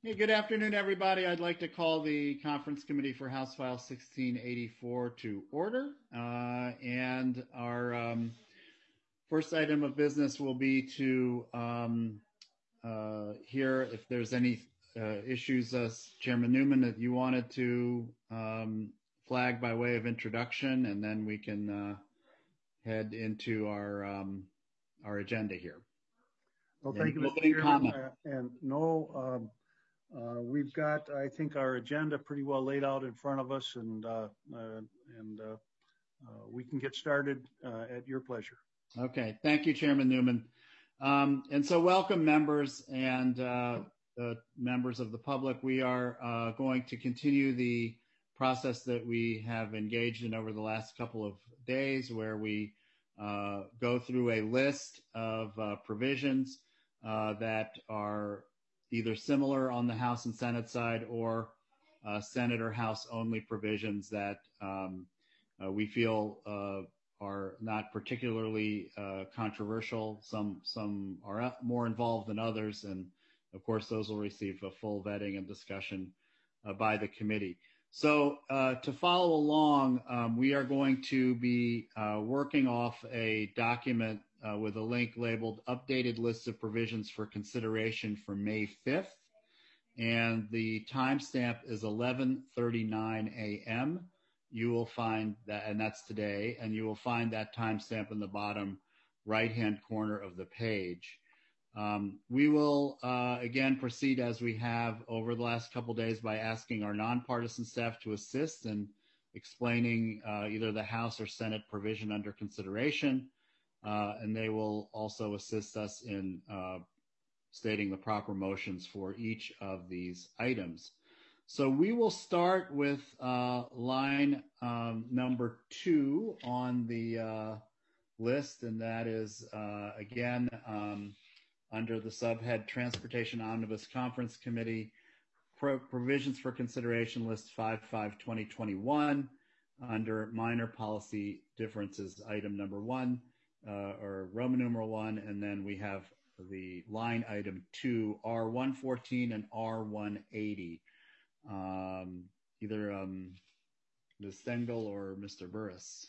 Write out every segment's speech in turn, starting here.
Hey, good afternoon, everybody. I'd like to call the Conference Committee for House File 1684 to order. And our first item of business will be to hear if there's any issues, Chairman Newman, that you wanted to flag by way of introduction, and then we can head into our agenda here. Well, thank you, Mr. Chairman. And no, we've got, I think, our agenda pretty well laid out in front of us, and we can get started at your pleasure. Okay, thank you, Chairman Newman. And so welcome, members and members of the public. We are going to continue the process that we have engaged in over the last couple of days, where we go through a list of provisions that are either similar on the House and Senate side, or Senate or House only provisions that we feel are not particularly controversial. Some are more involved than others, and of course those will receive a full vetting and discussion by the committee. So to follow along, we are going to be working off a document with a link labeled Updated List of Provisions for Consideration for May 5th. And the timestamp is 11:39 a.m. You will find that, and that's today, and you will find that timestamp in the bottom right-hand corner of the page. We will, again, proceed as we have over the last couple of days by asking our nonpartisan staff to assist in explaining either the House or Senate provision under consideration. And they will also assist us in stating the proper motions for each of these items. So we will start with line number 2 on the list, and that is, again, under the subhead Transportation Omnibus Conference Committee, Provisions for Consideration List 55-2021, under Minor Policy Differences, item number 1. Or Roman numeral 1, and then we have the line item 2, R114 and R180. Either Ms. Stengel or Mr. Burris.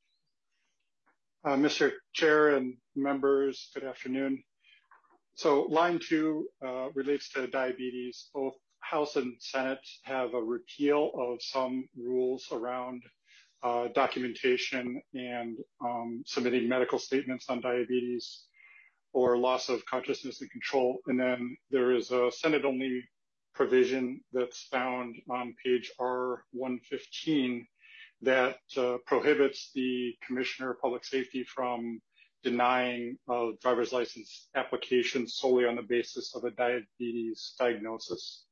Mr. Chair and members, good afternoon. So line 2 relates to diabetes. Both House and Senate have a repeal of some rules around documentation and submitting medical statements on diabetes or loss of consciousness and control. And then there is a Senate-only provision that's found on page R115 that prohibits the Commissioner of Public Safety from denying a driver's license application solely on the basis of a diabetes diagnosis.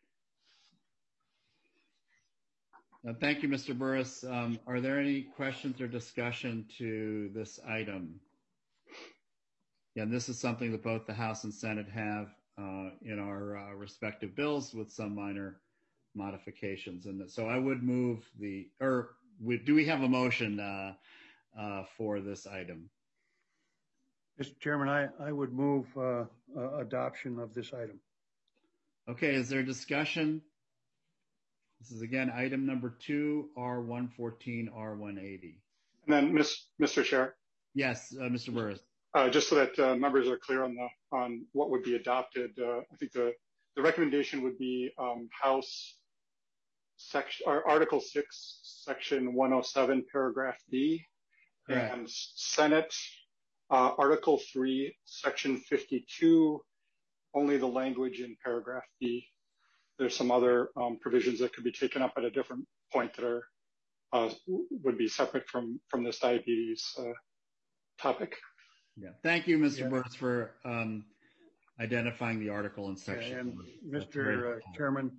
Thank you, Mr. Burris. Are there any questions or discussion to this item? Yeah, this is something that both the House and Senate have in our respective bills with some minor modifications. And so I would move do we have a motion for this item? Mr. Chairman, I would move adoption of this item. Okay, is there discussion? This is, again, item number 2, R114, R180. And then, Mr. Chair? Yes, Mr. Burris. Just so that members are clear on what would be adopted, I think the recommendation would be House Article 6, Section 107, Paragraph B, correct. And Senate Article 3, Section 52, only the language in Paragraph B. There's some other provisions that could be taken up at a different point that would be separate from this diabetes topic. Yeah, thank you, Mr. Burris, for identifying the article and section. And Mr. Chairman,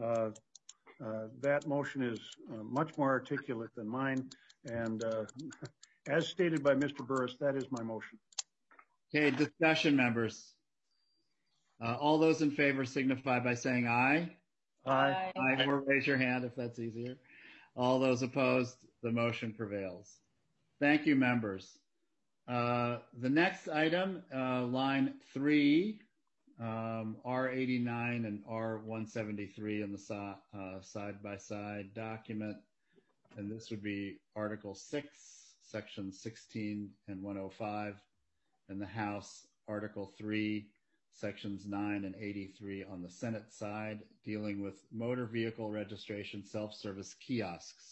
that motion is much more articulate than mine, and as stated by Mr. Burris, that is my motion. Okay, discussion, members. All those in favor signify by saying aye. Aye. Aye, or raise your hand if that's easier. All those opposed, the motion prevails. Thank you, members. The next item, line 3, R89 and R173 in the side-by-side document. And this would be Article 6, Sections 16 and 105, and the House Article 3, Sections 9 and 83 on the Senate side, dealing with motor vehicle registration self-service kiosks.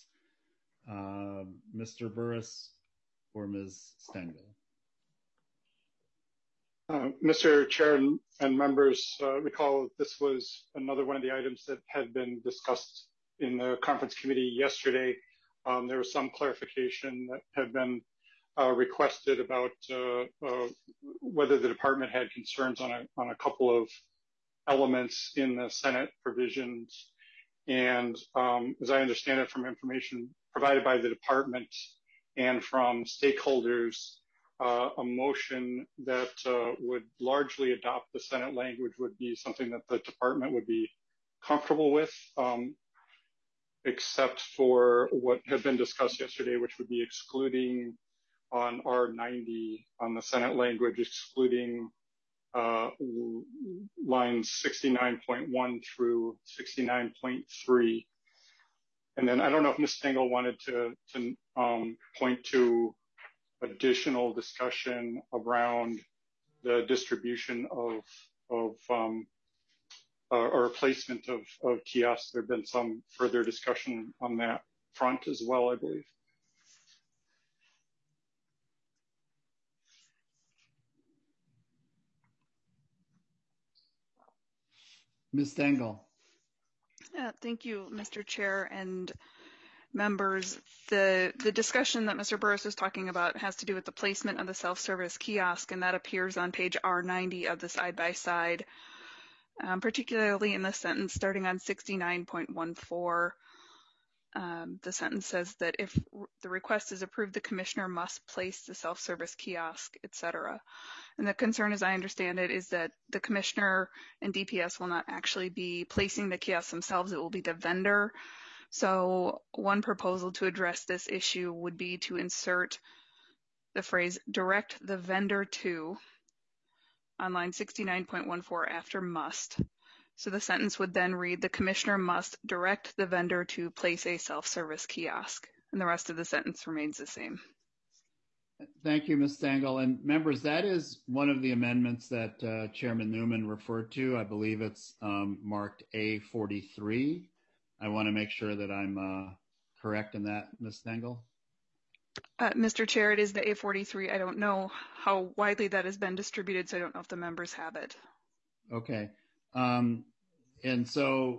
Mr. Burris or Ms. Stengel? Mr. Chair and members, recall this was another one of the items that had been discussed in the conference committee yesterday. There was some clarification that had been requested about whether the department had concerns on a couple of elements in the Senate provisions. And as I understand it from information provided by the department and from stakeholders, a motion that would largely adopt the Senate language would be something that the department would be comfortable with, except for what had been discussed yesterday, which would be excluding on R90 on the Senate language, excluding lines 69.1 through 69.3. And then I don't know if Ms. Stengel wanted to point to additional discussion around the distribution of or placement of kiosks. There have been some further discussion on that front as well, I believe. Ms. Stengel. Thank you, Mr. Chair and members. The discussion that Mr. Burris was talking about has to do with the placement of the self-service kiosk, and that appears on page R90 of the side-by-side, particularly in the sentence starting on 69.14. The sentence says that if the request is approved, the commissioner must place the self-service kiosk, etc. And the concern, as I understand it, is that the commissioner and DPS will not actually be placing the kiosks themselves. It will be the vendor. So one proposal to address this issue would be to insert the phrase direct the vendor to on line 69.14 after must. So the sentence would then read, the commissioner must direct the vendor to place a self-service kiosk. And the rest of the sentence remains the same. Thank you, Ms. Stengel. And members, that is one of the amendments that Chairman Newman referred to. I believe it's marked A43. I want to make sure that I'm correct in that, Ms. Stengel. Mr. Chair, it is the A43. I don't know how widely that has been distributed, so I don't know if the members have it. Okay. And so,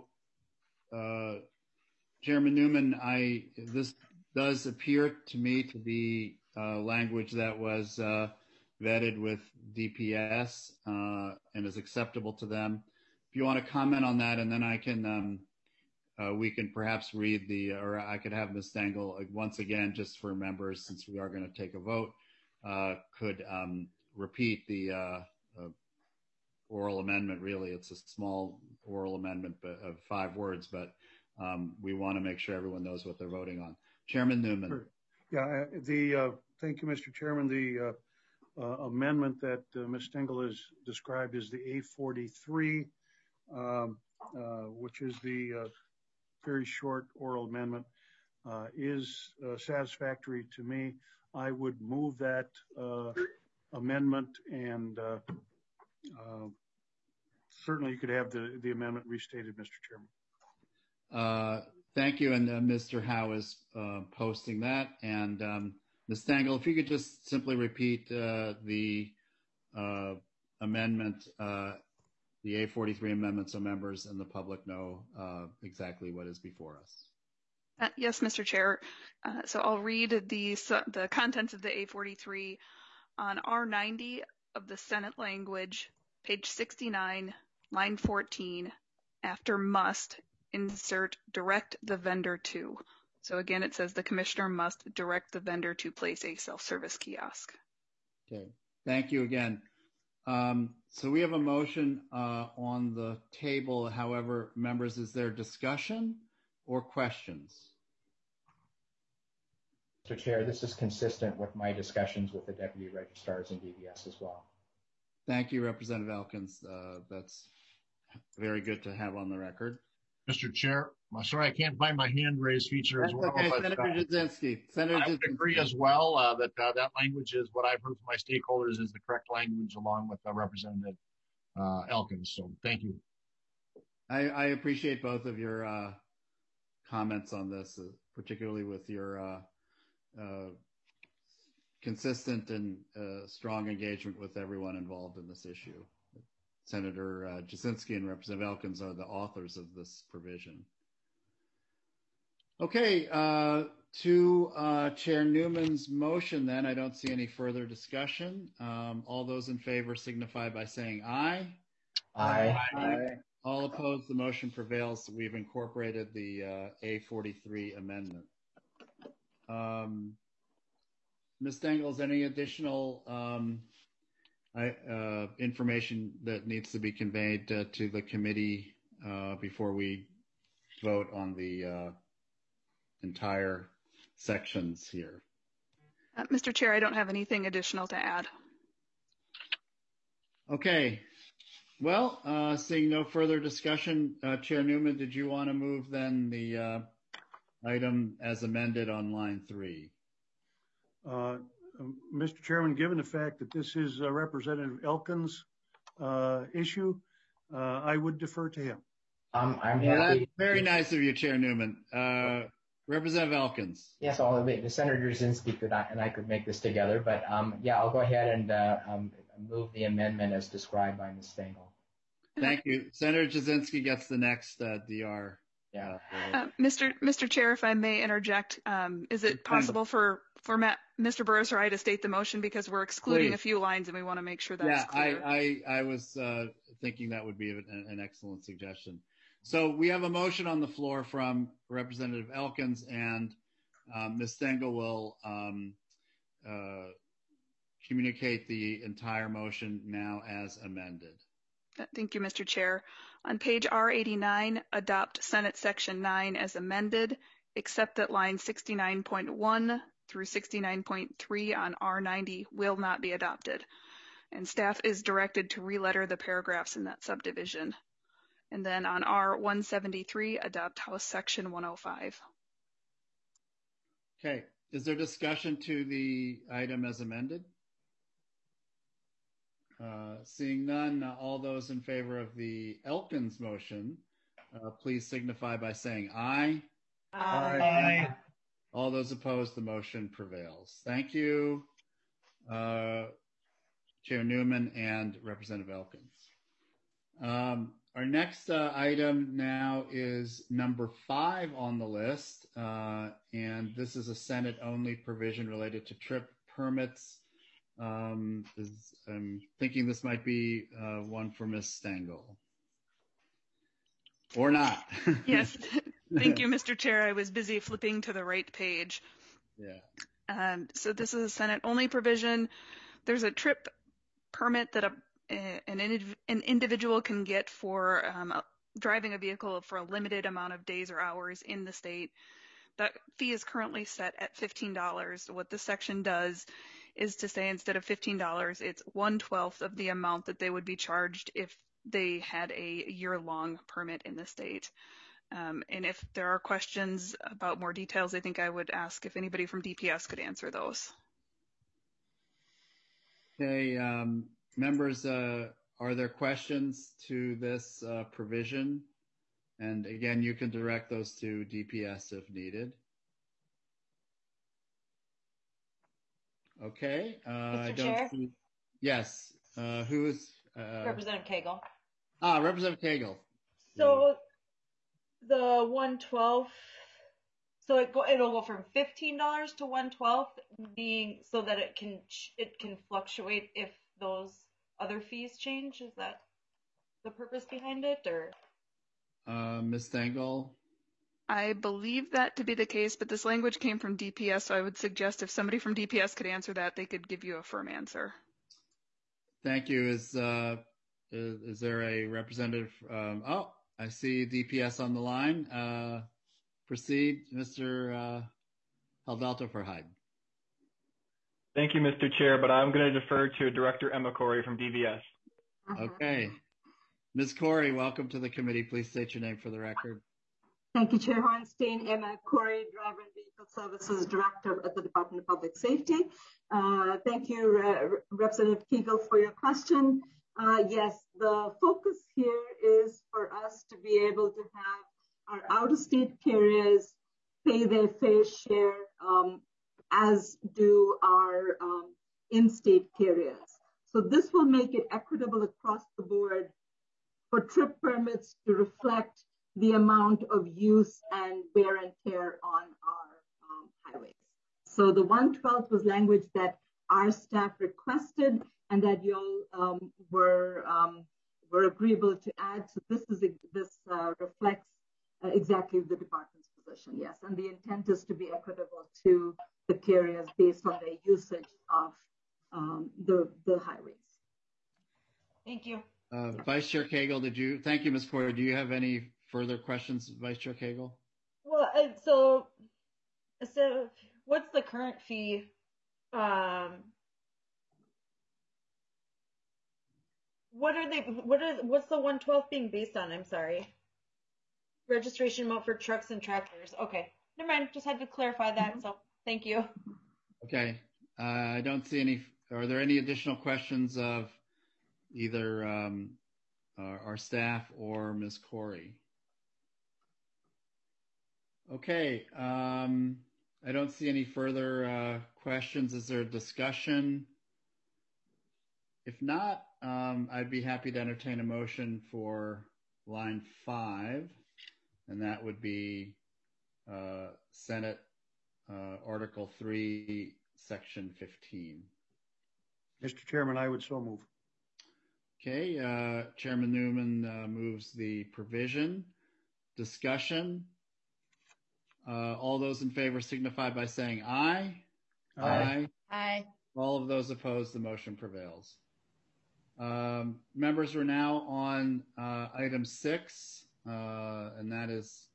Chairman Newman, this does appear to me to be language that was vetted with DPS and is acceptable to them. If you want to comment on that, and then I can, we can perhaps read or I could have Ms. Stengel once again, just for members, since we are going to take a vote, could repeat the oral amendment. Really, it's a small oral amendment of 5 words, but we want to make sure everyone knows what they're voting on. Chairman Newman. Sure. Yeah, thank you, Mr. Chairman. The amendment that Ms. Stengel has described is the A43, which is the very short oral amendment, is satisfactory to me. I would move that amendment, and certainly you could have the amendment restated, Mr. Chairman. Thank you, and Mr. Howe is posting that. And Ms. Stengel, if you could just simply repeat the amendment, the A43 amendment, so members and the public know exactly what is before us. Yes, Mr. Chair. So I'll read the contents of the A43 on R90 of the Senate language, page 69, line 14, after must, insert direct the vendor to. So again, it says the commissioner must direct the vendor to place a self-service kiosk. Okay, thank you again. So we have a motion on the table. However, members, is there discussion or questions? Mr. Chair, this is consistent with my discussions with the deputy registrars and DVS as well. Thank you, Representative Elkins. That's very good to have on the record. Mr. Chair, I'm sorry I can't find my hand raise feature as well. Okay, but, Senator Jasinski. Senator I would Jasinski. agree as well that language is what I've heard from my stakeholders is the correct language, along with Representative Elkins. So thank you. I appreciate both of your comments on this, particularly with your consistent and strong engagement with everyone involved in this issue. Senator Jasinski and Representative Elkins are the authors of this provision. Okay, to Chair Newman's motion then, I don't see any further discussion. All those in favor signify by saying aye. Aye. Aye. All opposed, the motion prevails. We've incorporated the A43 amendment. Ms. Dengels, any additional information that needs to be conveyed to the committee before we vote on the entire sections here? Mr. Chair, I don't have anything additional to add. Okay. Well, seeing no further discussion, Chair Newman, did you want to move then the item as amended on line 3? Mr. Chairman, given the fact that this is Representative Elkins' issue, I would defer to him. I'm happy. That's very nice of you, Chair Newman. Representative Elkins. Yes, the Senator Jasinski and I could make this together, but yeah, I'll go ahead and move the amendment as described by Ms. Stengel. Thank you. Senator Jasinski gets the next DR. Yeah. Mr. Chair, if I may interject, is it possible for Mr. Burris or I to state the motion, because we're excluding a few lines and we want to make sure that's clear? I was thinking that would be an excellent suggestion. So we have a motion on the floor from Representative Elkins, and Ms. Stengel will communicate the entire motion now as amended. Thank you, Mr. Chair. On page R89, adopt Senate Section 9 as amended, except that lines 69.1 through 69.3 on R90 will not be adopted. And staff is directed to re-letter the paragraphs in that subdivision. And then on R173, adopt House Section 105. Okay. Is there discussion to the item as amended? Seeing none, all those in favor of the Elkins motion, please signify by saying aye. Aye. Aye. All those opposed, the motion prevails. Thank you, Chair Newman and Representative Elkins. Our next item now is number 5 on the list, and this is a Senate-only provision related to trip permits. I'm thinking this might be one for Ms. Stengel. Or not. Yes. Thank you, Mr. Chair. I was busy flipping to the right page. Yeah. So this is a Senate-only provision. There's a trip permit that an individual can get for driving a vehicle for a limited amount of days or hours in the state. That fee is currently set at $15. What this section does is to say instead of $15, it's 1/12 of the amount that they would be charged if they had a year-long permit in the state. And if there are questions about more details, I think I would ask if anybody from DPS could answer those. Okay, members, are there questions to this provision? And again, you can direct those to DPS if needed. Okay. Mr. Chair? Yes. Who is? Representative Cagle. Representative Cagle. So the 112, so it'll go from $15 to 112, being so that it can fluctuate if those other fees change. Is that the purpose behind it, or? Ms. Stengel? I believe that to be the case, but this language came from DPS, so I would suggest if somebody from DPS could answer that, they could give you a firm answer. Thank you. Is there a representative? I see DPS on the line. Proceed, Mr. Haldalto Farhad. Thank you, Mr. Chair, but I'm going to defer to Director Emma Corey from DVS. Okay. Ms. Corey, welcome to the committee. Please state your name for the record. Thank you, Chair Hornstein. Emma Corey, Driver and Vehicle Services Director at the Department of Public Safety. Thank you, Representative Kegel, for your question. Yes, the focus here is for us to be able to have our out-of-state carriers pay their fair share, as do our in-state carriers. So this will make it equitable across the board for trip permits to reflect the amount of use and wear and tear on our highways. So the 112th was language that our staff requested and that you all were agreeable to add. So this reflects exactly the department's position, yes. And the intent is to be equitable to the carriers based on their usage of the highways. Thank you. Vice Chair Kegel, thank you, Ms. Corey. Do you have any further questions, Vice Chair Kegel? Well, so what's the current fee? What's the 112th being based on? I'm sorry. Registration amount for trucks and tractors. Okay. Never mind. Just had to clarify that. So thank you. Okay. I don't see any. Are there any additional questions of either our staff or Ms. Corey? Okay. I don't see any further questions. Is there a discussion? If not, I'd be happy to entertain a motion for line 5, and that would be Senate Article 3, Section 15. Mr. Chairman, I would so move. Okay, Chairman Newman moves the provision. Discussion. All those in favor signify by saying aye. Aye. Aye. All of those opposed, the motion prevails. Members, we're now on item 6, and that is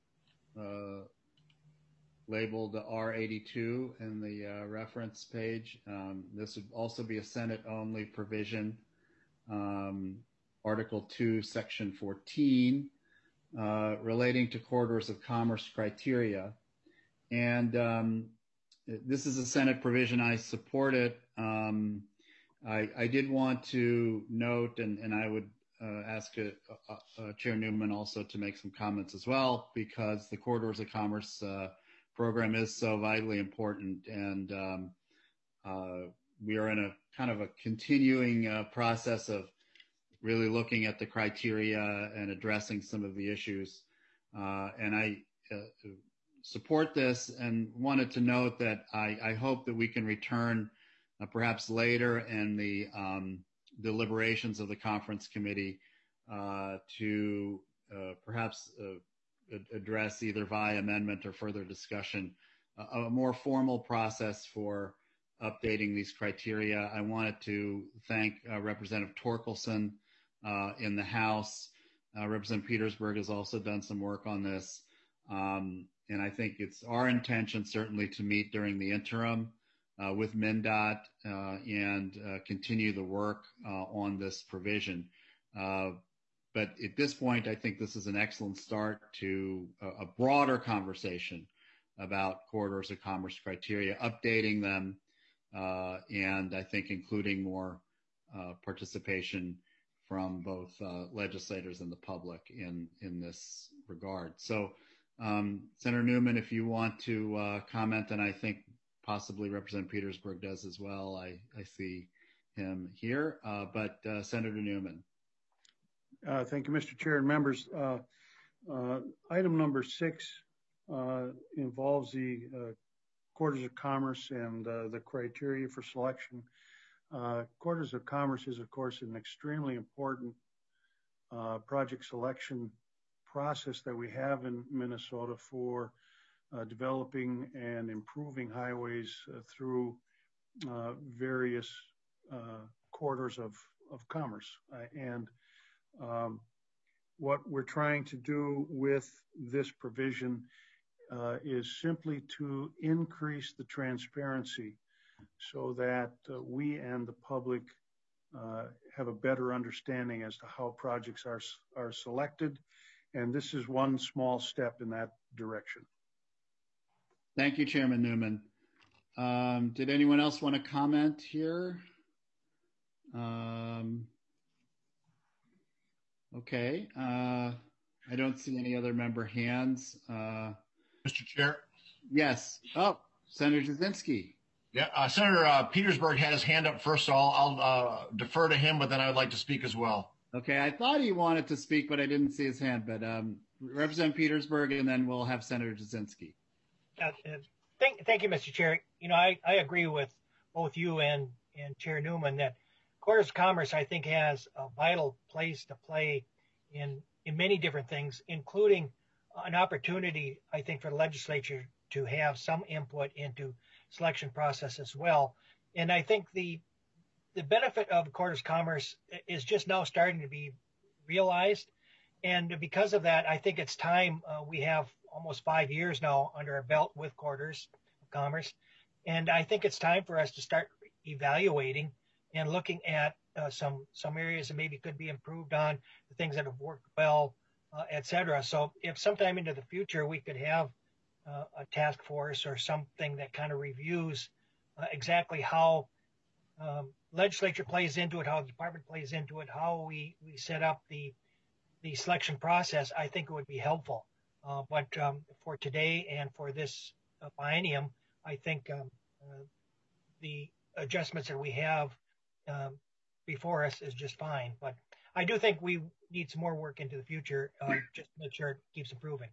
labeled R82 in the reference page. This would also be a Senate-only provision, Article 2, Section 14, relating to corridors of commerce criteria. And this is a Senate provision. I support it. I did want to note, and I would ask Chair Newman also to make some comments as well, because the Corridors of Commerce program is so vitally important, and we are in a kind of a continuing process of really looking at the criteria and addressing some of the issues. And I support this and wanted to note that I hope that we can return perhaps later in the deliberations of the conference committee to perhaps address either via amendment or further discussion a more formal process for updating these criteria. I wanted to thank Representative Torkelson in the House. Representative Petersburg has also done some work on this. And I think it's our intention certainly to meet during the interim with MnDOT and continue the work on this provision. But at this point, I think this is an excellent start to a broader conversation about corridors of commerce criteria, updating them, and I think including more participation from both legislators and the public in this regard. So, Senator Newman, if you want to comment, and I think possibly Representative Petersburg does as well. I see him here, but Senator Newman. Thank you, Mr. Chair and members. Item number 6 involves the Corridors of Commerce and the criteria for selection. Corridors of Commerce is, of course, an extremely important project selection process that we have in Minnesota for developing and improving highways through various corridors of commerce. And what we're trying to do with this provision is simply to increase the transparency so that we and the public have a better understanding as to how projects are selected. And this is one small step in that direction. Thank you, Chairman Newman. Did anyone else want to comment here? Okay. I don't see any other member hands. Mr. Chair? Yes. Oh, Senator Jasinski. Yeah, Senator Petersburg had his hand up first, so I'll defer to him, but then I would like to speak as well. Okay, I thought he wanted to speak, but I didn't see his hand. But Representative Petersburg, and then we'll have Senator Jasinski. Thank you, Mr. Chair. You know, I agree with both you and Chair Newman that Quarters of Commerce, I think, has a vital place to play in many different things, including an opportunity, I think, for the legislature to have some input into selection process as well. And I think the benefit of Quarters of Commerce is just now starting to be realized. And because of that, I think it's time. We have almost 5 years now under our belt with Quarters of Commerce. And I think it's time for us to start evaluating and looking at some areas that maybe could be improved on, the things that have worked well, et cetera. So if sometime into the future we could have a task force or something that kind of reviews exactly how legislature plays into it, how the department plays into it, how we set up the selection process, I think it would be helpful. But for today and for this biennium, I think the adjustments that we have before us is just fine. But I do think we need some more work into the future just to make sure it keeps improving.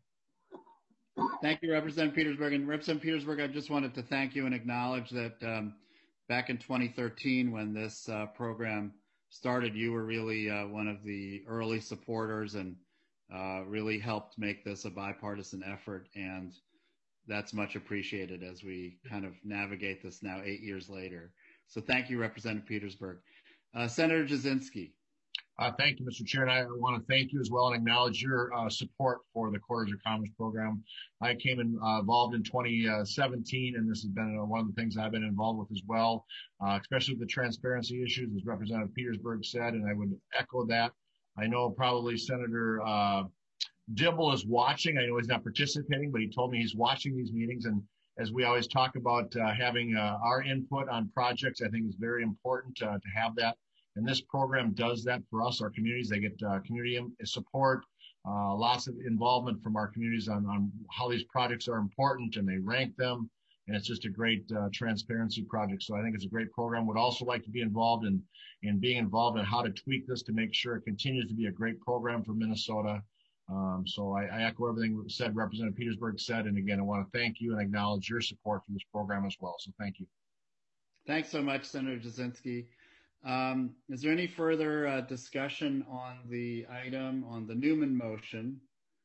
Thank you, Representative Petersburg. And Representative Petersburg, I just wanted to thank you and acknowledge that back in 2013, when this program started, you were really one of the early supporters and really helped make this a bipartisan effort. And that's much appreciated as we kind of navigate this now 8 years later. So thank you, Representative Petersburg. Senator Jasinski. Thank you, Mr. Chair, and I want to thank you as well and acknowledge your support for the Quarters of Commerce program. I came involved in 2017, and this has been one of the things I've been involved with as well, especially with the transparency issues, as Representative Petersburg said, and I would echo that. I know probably Senator Dibble is watching. I know he's not participating, but he told me he's watching these meetings, and as we always talk about having our input on projects, I think it's very important to have that. And this program does that for us, our communities. They get community support, lots of involvement from our communities on how these projects are important, and they rank them. And it's just a great transparency project. So I think it's a great program. Would also like to be involved in being involved in how to tweak this to make sure it continues to be a great program for Minnesota. So I echo everything said, Representative Petersburg said. And again, I want to thank you and acknowledge your support for this program as well. So thank you. Thanks so much, Senator Jasinski. Is there any further discussion on the item on the Newman motion?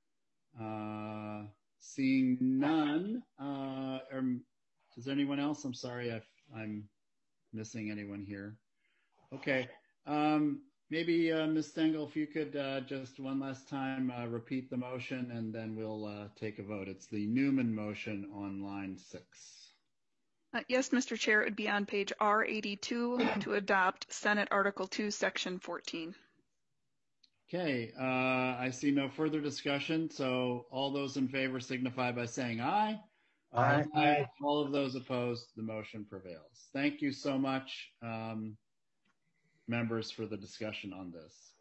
Seeing none, is there anyone else? I'm sorry if I'm missing anyone here. Okay. Maybe Ms. Stengel, if you could just one last time repeat the motion, and then we'll take a vote. It's the Newman motion on line 6. Yes, Mr. Chair, it would be on page R82 to adopt Senate Article 2, Section 14. Okay, I see no further discussion. So all those in favor signify by saying aye. Aye. Aye. All of those opposed, the motion prevails. Thank you so much, members, for the discussion on this.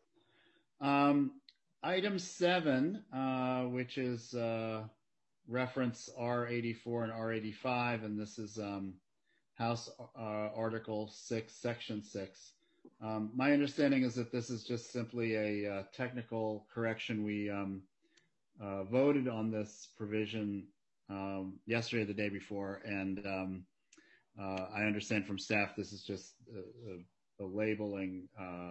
Item 7, which is reference R84 and R85, and this is House Article 6, Section 6. My understanding is that this is just simply a technical correction. We voted on this provision yesterday or the day before, and I understand from staff this is just a labeling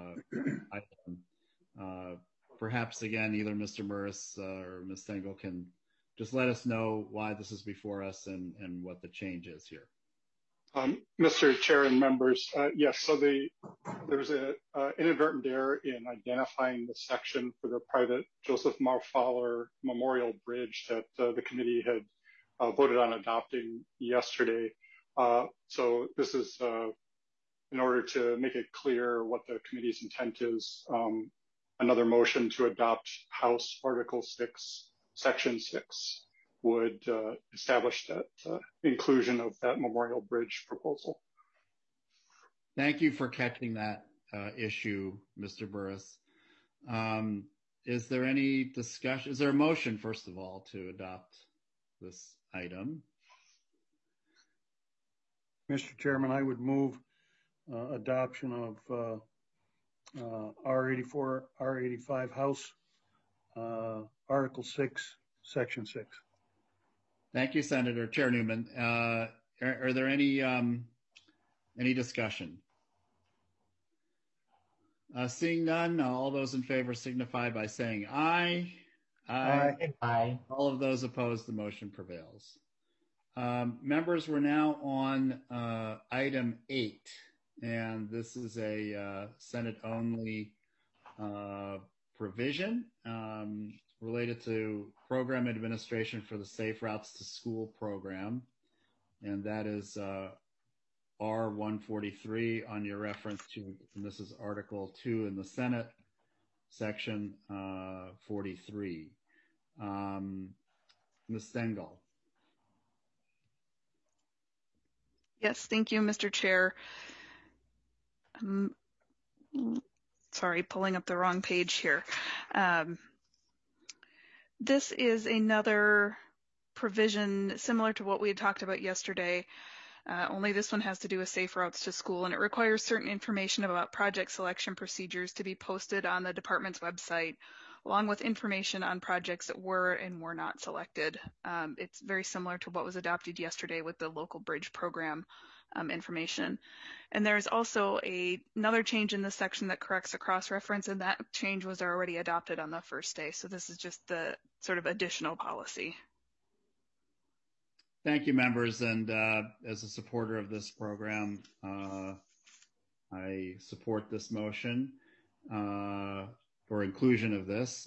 item. Perhaps, again, either Mr. Murris or Ms. Stengel can just let us know why this is before us and what the change is here. Mr. Chair and members, yes, so there's an inadvertent error in identifying the section for the private Joseph Mar Fowler Memorial Bridge that the committee had voted on adopting yesterday. So this is in order to make it clear what the committee's intent is, another motion to adopt House Article 6, Section 6 would establish that inclusion of that Memorial Bridge proposal. Thank you for catching that issue, Mr. Burris. Is there any discussion? Is there a motion, first of all, to adopt this item? Mr. Chairman, I would move adoption of R84, R85 House, Article 6, Section 6. Thank you, Senator. Chair Newman. Are there any discussion? Seeing none, all those in favor signify by saying aye. Aye. Aye. All of those opposed, the motion prevails. Members, we're now on item 8, and this is a Senate-only provision related to program administration for the Safe Routes to School program, and that is R143 on your reference to, and this is Article 2 in the Senate, Section 43. Ms. Stengel. Yes, thank you, Mr. Chair. Sorry, pulling up the wrong page here. This is another provision similar to what we had talked about yesterday. Only this one has to do with safe routes to school, and it requires certain information about project selection procedures to be posted on the department's website, along with information on projects that were and were not selected. It's very similar to what was adopted yesterday with the local bridge program information. And there's also another change in this section that corrects a cross-reference, and that change was already adopted on the first day. So this is just the sort of additional policy. Thank you, members. And as a supporter of this program, I support this motion for inclusion of this.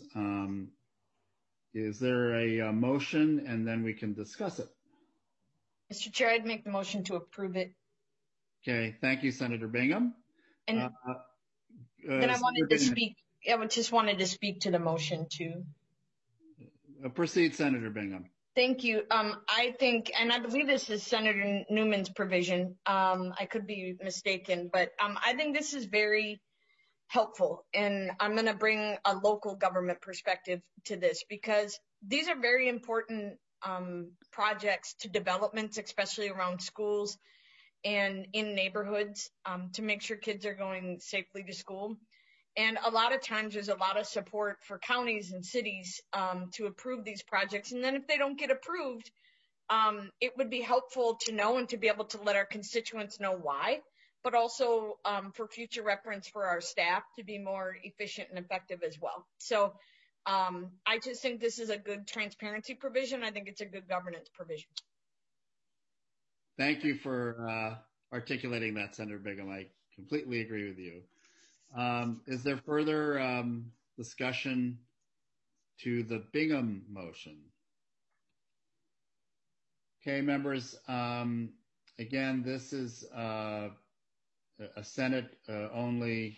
Is there a motion, and then we can discuss it? Mr. Chair, I'd make the motion to approve it. Okay, thank you, Senator Bingham. And then I wanted to speak. I just wanted to speak to the motion too. Proceed, Senator Bingham. Thank you. I think, and I believe this is Senator Newman's provision. I could be mistaken, but I think this is very helpful. And I'm going to bring a local government perspective to this, because these are very important projects to developments, especially around schools and in neighborhoods, to make sure kids are going safely to school. And a lot of times there's a lot of support for counties and cities to approve these projects. And then if they don't get approved, it would be helpful to know and to be able to let our constituents know why, but also for future reference for our staff to be more efficient and effective as well. So I just think this is a good transparency provision. I think it's a good governance provision. Thank you for articulating that, Senator Bingham. I completely agree with you. Is there further discussion to the Bingham motion? Okay, members, again, this is a Senate only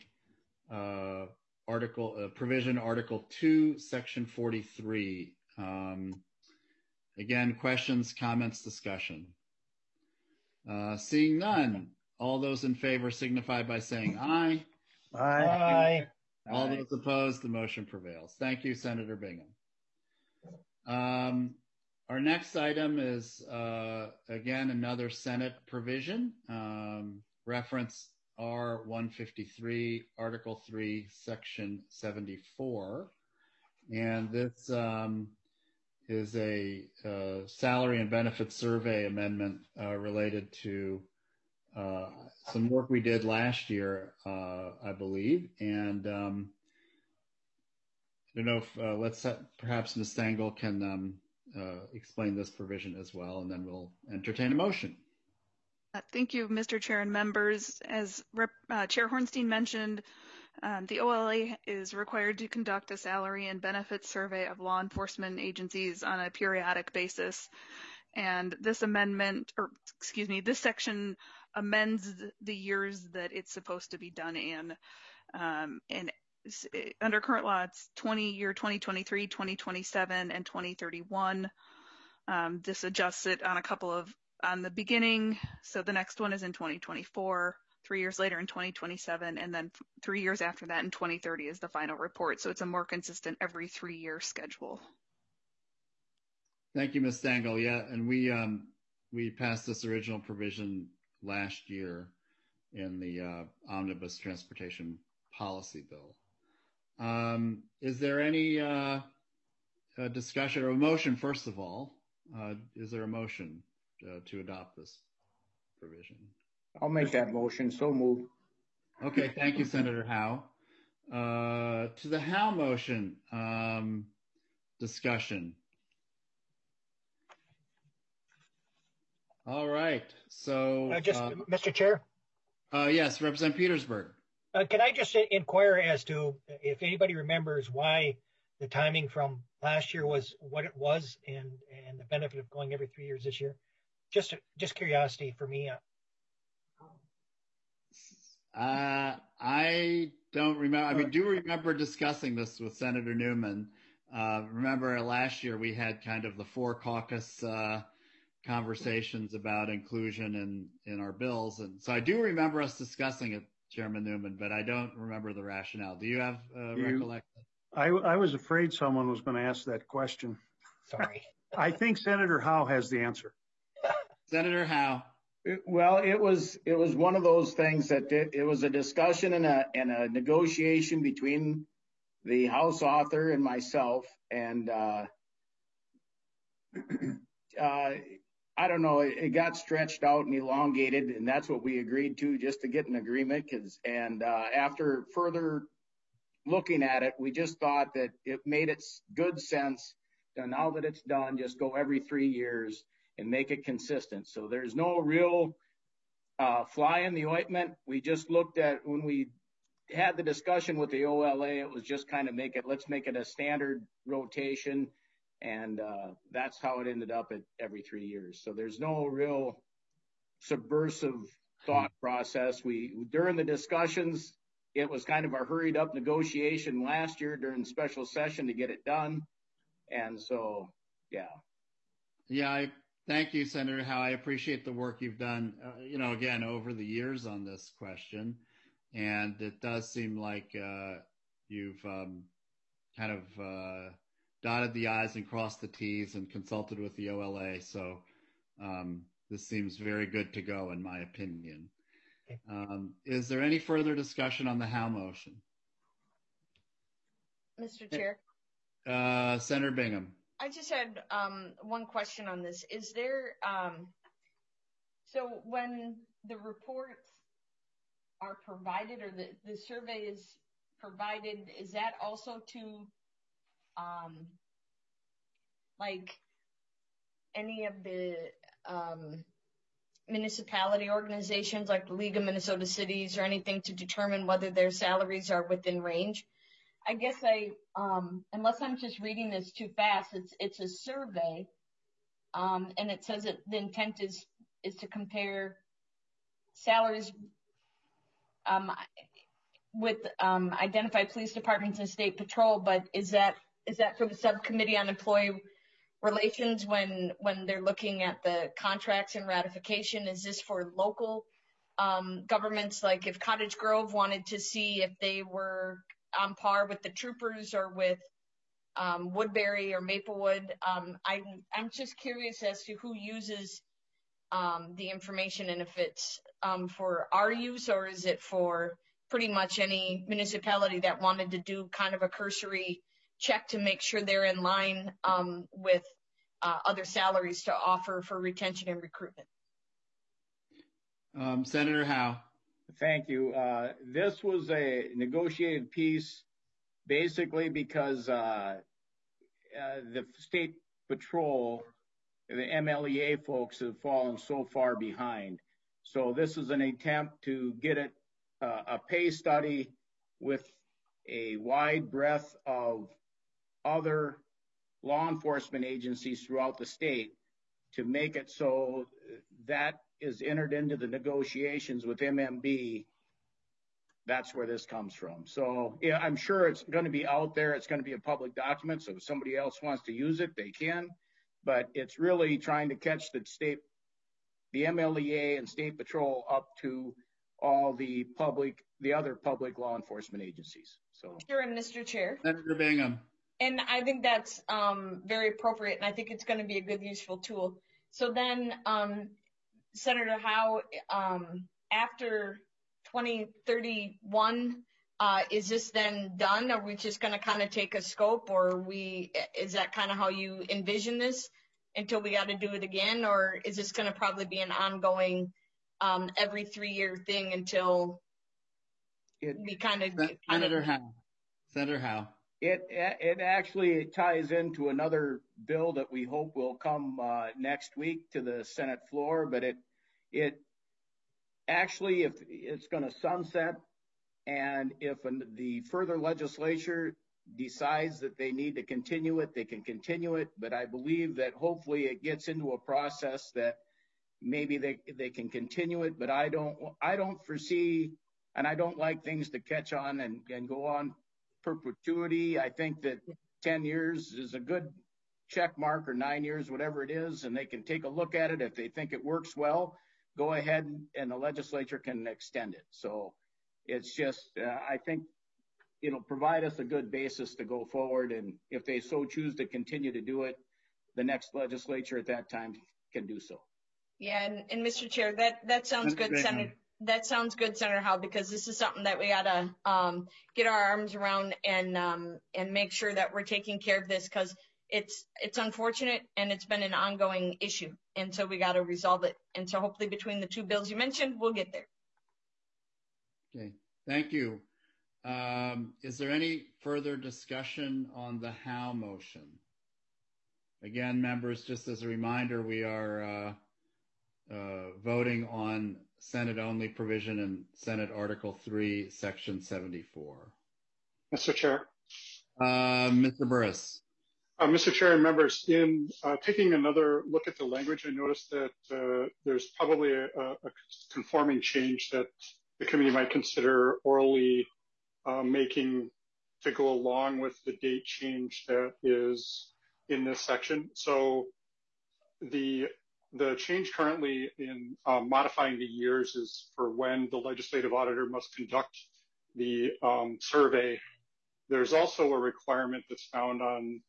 provision, Article 2, Section 43. Again, questions, comments, discussion. Seeing none, all those in favor signify by saying aye. Aye. All those opposed, the motion prevails. Thank you, Senator Bingham. Our next item is, again, another Senate provision, reference R153, Article 3, Section 74. And this is a salary and benefits survey amendment related to some work we did last year, I believe. And I don't know if perhaps Ms. Stengel can explain this provision as well, and then we'll entertain a motion. Thank you, Mr. Chair and members. As Chair Hornstein mentioned, the OLA is required to conduct a salary and benefits survey of law enforcement agencies on a periodic basis. And this amendment, this section amends the years that it's supposed to be done in. And under current law, it's 2023, 2027, and 2031. This adjusts it on the beginning. So the next one is in 2024, 3 years later in 2027, and then 3 years after that in 2030 is the final report. So it's a more consistent every 3-year schedule. Thank you, Ms. Stengel. Yeah, and we passed this original provision last year in the Omnibus Transportation Policy Bill. Is there any discussion or a motion, first of all? Is there a motion to adopt this provision? I'll make that motion. So moved. Okay, thank you, Senator Howe. To the Howe motion, discussion. All right. So, Mr. Chair. Yes, Representative Petersburg. Can I just inquire as to if anybody remembers why the timing from last year was what it was, and the benefit of going every 3 years this year? Just curiosity for me. I don't remember. I do remember discussing this with Senator Newman. Remember last year we had kind of the 4 caucus conversations about inclusion in our bills. And so I do remember us discussing it, Chairman Newman, but I don't remember the rationale. Do you have recollection? I was afraid someone was going to ask that question. Sorry. I think Senator Howe has the answer. Senator Howe. Well, it was one of those things that it was a discussion and a negotiation between the House author and myself, and I don't know, it got stretched out and elongated, and that's what we agreed to, just to get an agreement. After further looking at it, we just thought that it made good sense to, now that it's done, just go every 3 years and make it consistent. So there's no real fly in the ointment. We just looked at, when we had the discussion with the OLA, it was just kind of let's make it a standard rotation. And that's how it ended up at every 3 years. So there's no real subversive thought process. During the discussions, it was kind of a hurried up negotiation last year during special session to get it done. And so, yeah. Yeah, thank you, Senator Howe. I appreciate the work you've done, again, over the years on this question. And it does seem like you've kind of dotted the I's and crossed the T's and consulted with the OLA. So this seems very good to go, in my opinion. Is there any further discussion on the Howe motion? Mr. Chair. Senator Bingham. I just had one question on this. Is there, so when the reports are provided, or the survey is provided, is that also to like any of the municipality organizations like the League of Minnesota Cities or anything to determine whether their salaries are within range? I guess unless I'm just reading this too fast, it's a survey, and it says that the intent is to compare salaries with identified police departments and state patrol. But is that for the subcommittee on employee relations when they're looking at the contracts and ratification? Is this for local governments, like if Cottage Grove wanted to see if they were on par with the troopers or with Woodbury or Maplewood? I'm just curious as to who uses the information, and if it's for our use, or is it for pretty much any municipality that wanted to do kind of a cursory check to make sure they're in line with other salaries to offer for retention and recruitment. Senator Howe. Thank you. This was a negotiated piece basically because the state patrol, the MLEA folks have fallen so far behind. So this is an attempt to get it a pay study with a wide breadth of other law enforcement agencies throughout the state to make it so that is entered into the negotiations with MMB, that's where this comes from. So yeah, I'm sure it's going to be out there. It's going to be a public document. So if somebody else wants to use it, they can. But it's really trying to catch the MLEA and State Patrol up to all the other public law enforcement agencies. So. Here, Mr. Chair. Senator Bingham. And I think that's very appropriate, and I think it's going to be a good, useful tool. So then, Senator Howe, after 2031, is this then done? Are we just going to kind of take a scope, or is that kind of how you envision this until we got to do it again, or is this going to probably be an ongoing every 3-year thing until we kind of Senator Howe. It actually ties into another bill that we hope will come next week to the Senate floor, but it actually, if it's going to sunset, and if the further legislature decides that they need to continue it, they can continue it. But I believe that hopefully it gets into a process that maybe they can continue it. But I don't foresee, and I don't like things to catch on and go on perpetuity. I think that 10 years is a good check mark, or 9 years, whatever it is, and they can take a look at it. If they think it works well, go ahead and the legislature can extend it. So it's just, I think it'll provide us a good basis to go forward. And if they so choose to continue to do it, the next legislature at that time can do so. Yeah, and Mr. Chair, that sounds good, Senator. That sounds good, Senator Howe, because this is something that we gotta get our arms around and make sure that we're taking care of this, because it's unfortunate and it's been an ongoing issue, and so we got to resolve it. And so hopefully between the two bills you mentioned, we'll get there. Okay, thank you. Is there any further discussion on the Howe motion? Again, members, just as a reminder, we are voting on Senate-only provision in Senate Article 3, Section 74. Mr. Chair. Mr. Burris. Mr. Chair and members, in taking another look at the language, I noticed that there's probably a conforming change that the committee might consider orally making to go along with the date change that is in this section. So the change currently in modifying the years is for when the legislative auditor must conduct the survey. There's also a requirement that's found on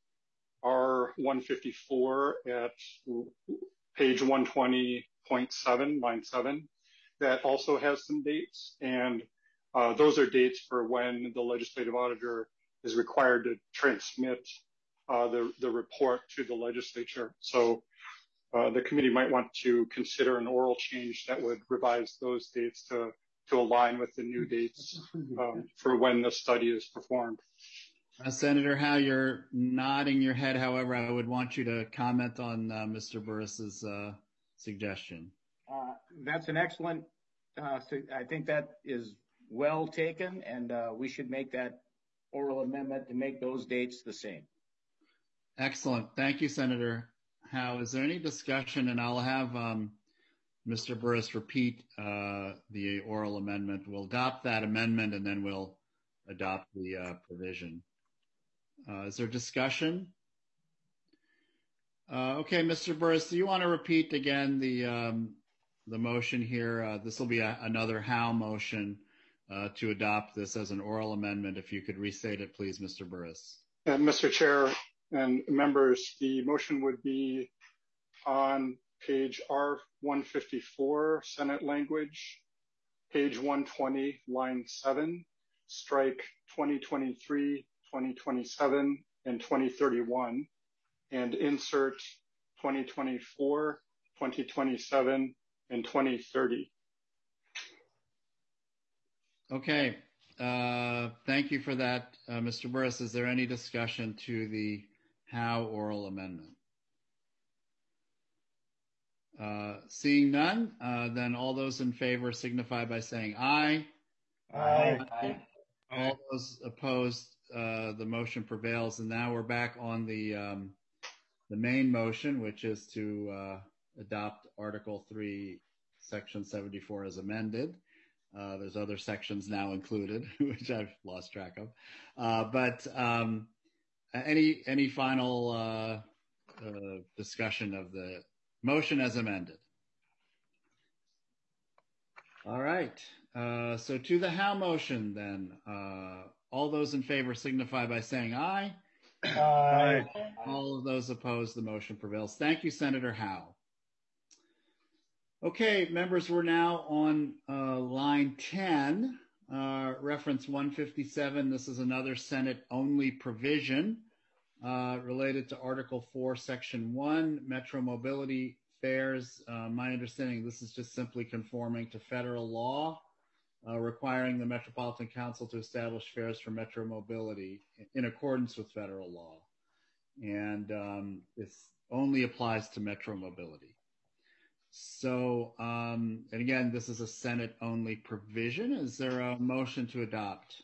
R154 at page 120.7, line 7, that also has some dates. And those are dates for when the legislative auditor is required to transmit the report to the legislature. So the committee might want to consider an oral change that would revise those dates to align with the new dates for when the study is performed. Senator Howe, you're nodding your head. However, I would want you to comment on Mr. Burris's suggestion. That's an excellent, I think that is well taken, and we should make that oral amendment to make those dates the same. Excellent. Thank you, Senator Howe. Is there any discussion? And I'll have Mr. Burris repeat the oral amendment. We'll adopt that amendment, and then we'll adopt the provision. Is there discussion? Okay, Mr. Burris, do you want to repeat again the motion here? This will be another Howe motion to adopt this as an oral amendment. If you could restate it, please, Mr. Burris. Mr. Chair and members, the motion would be on page R154, Senate language, page 120, line 7, strike 2023, 2027, and 2031, and insert 2024, 2027, and 2030. Okay. Thank you for that, Mr. Burris. Is there any discussion to the Howe oral amendment? Seeing none, then all those in favor signify by saying aye. Aye. Aye. All those opposed, the motion prevails. And now we're back on the main motion, which is to adopt Article 3 section 74 as amended. There's other sections now included, which I've lost track of. But any final discussion of the motion as amended? All right. So to the Howe motion then, all those in favor signify by saying aye. Aye. All of those opposed, the motion prevails. Thank you, Senator Howe. Okay, members, we're now on line 10, reference 157. This is another Senate-only provision related to Article 4, Section 1, Metro Mobility Fares. My understanding, this is just simply conforming to federal law, requiring the Metropolitan Council to establish fares for Metro Mobility in accordance with federal law. And this only applies to Metro Mobility. So, and again, this is a Senate-only provision. Is there a motion to adopt?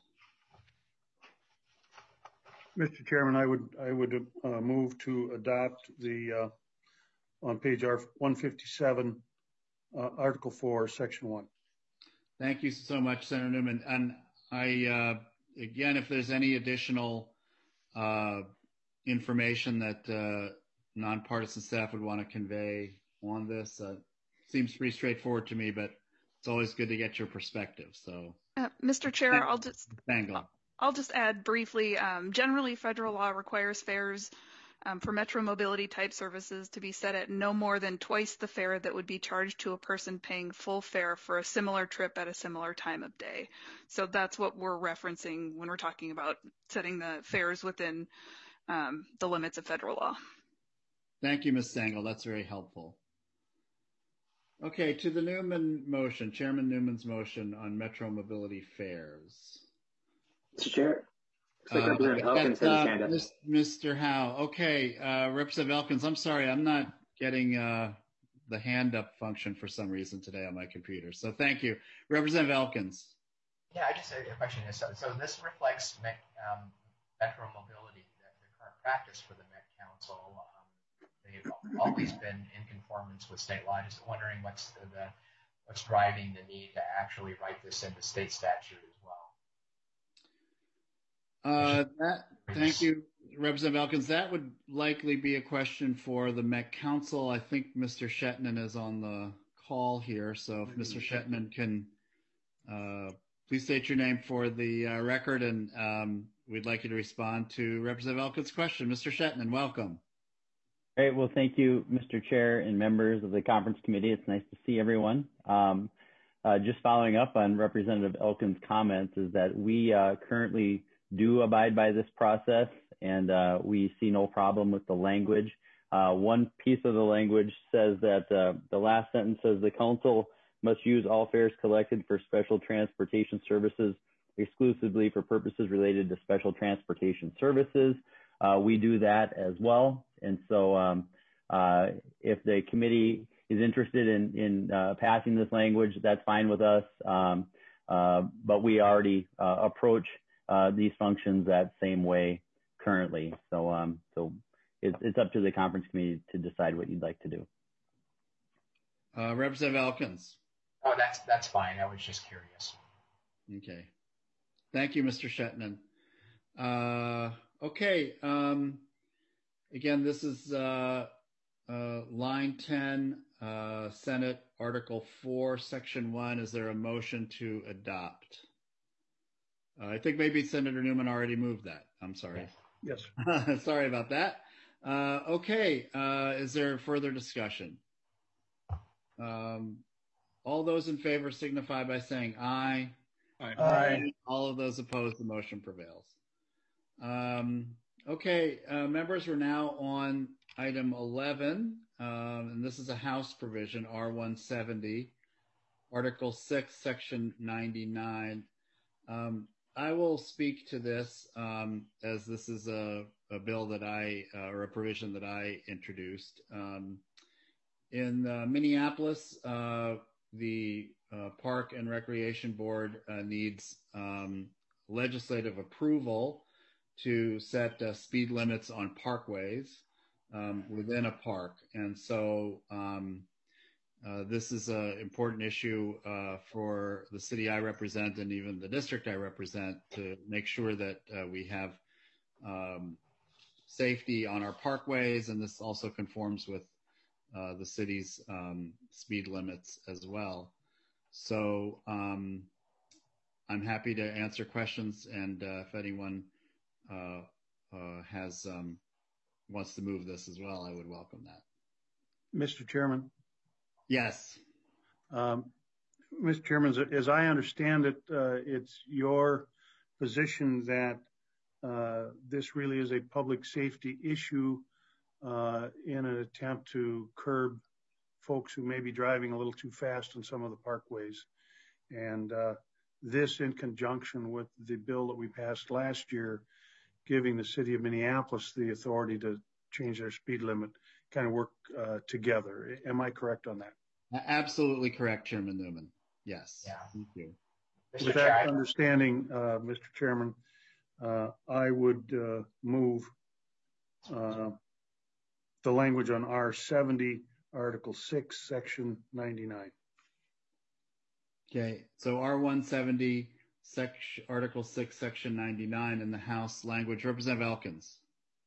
Mr. Chairman, I would move to adopt the on page 157, Article 4, Section 1. Thank you so much, Senator Newman. And I, again, if there's any additional information that nonpartisan staff would want to convey on this, seems pretty straightforward to me, but it's always good to get your perspective. So, Mr. Chair, I'll just add briefly. Generally, federal law requires fares for Metro Mobility type services to be set at no more than twice the fare that would be charged to a person paying full fare for a similar trip at a similar time of day. So that's what we're referencing when we're talking about setting the fares within the limits of federal law. Thank you, Ms. Stengel. That's very helpful. Okay, to the Newman motion, Chairman Newman's motion on Metro Mobility fares. Mr. Chair, looks like Representative Elkins has his hand up. Mr. Howe. Okay, Representative Elkins, I'm sorry, I'm not getting the hand up function for some reason today on my computer. So thank you. Representative Elkins. Yeah, I just have a question. So this reflects Metro Mobility, the current practice for the Met Council. They've always been in conformance with state law. Just wondering what's driving the need to actually write this into state statute as well. Thank you, Representative Elkins. That would likely be a question for the Met Council. I think Mr. Shetman is on the call here. So if Mr. Shetman can please state your name for the record, and we'd like you to respond to Representative Elkins' question. Mr. Shetman, welcome. All right. Well, thank you, Mr. Chair and members of the conference committee. It's nice to see everyone. Just following up on Representative Elkins' comments is that we currently do abide by this process, and we see no problem with the language. One piece of the language says that the last sentence says the council must use all fares collected for special transportation services exclusively for purposes related to special transportation services. We do that as well. And so if the committee is interested in passing this language, that's fine with us. But we already approach these functions that same way currently. So it's up to the conference committee to decide what you'd like to do. Representative Elkins. Oh, that's fine. I was just curious. Okay. Thank you, Mr. Shetman. Okay. Again, this is line 10, Senate Article 4, Section 1. Is there a motion to adopt? I think maybe Senator Newman already moved that. I'm sorry. Yes. Sorry about that. Okay. Is there further discussion? All those in favor signify by saying aye. Aye. Aye. All of those opposed, the motion prevails. Okay, members, we're now on item 11, and this is a House provision, R170, Article 6, Section 99. I will speak to this as this is a bill that or a provision that I introduced. In Minneapolis, the Park and Recreation Board needs legislative approval to set speed limits on parkways within a park. And so this is an important issue for the city I represent and even the district I represent to make sure that we have safety on our parkways, and this also conforms with the city's speed limits as well. So I'm happy to answer questions, and if anyone wants to move this as well, I would welcome that. Mr. Chairman? Yes. Mr. Chairman, as I understand it, it's your position that this really is a public safety issue in an attempt to curb folks who may be driving a little too fast on some of the parkways. And this in conjunction with the bill that we passed last year, giving the city of Minneapolis the authority to change their speed limit, kind of work together. Am I correct on that? Absolutely correct, Chairman Newman. Yes. Yeah. Thank you. With that understanding, Mr. Chairman, I would move the language on R70, Article 6, Section 99. Okay, so R170, Article 6, Section 99 in the House language. Representative Elkins.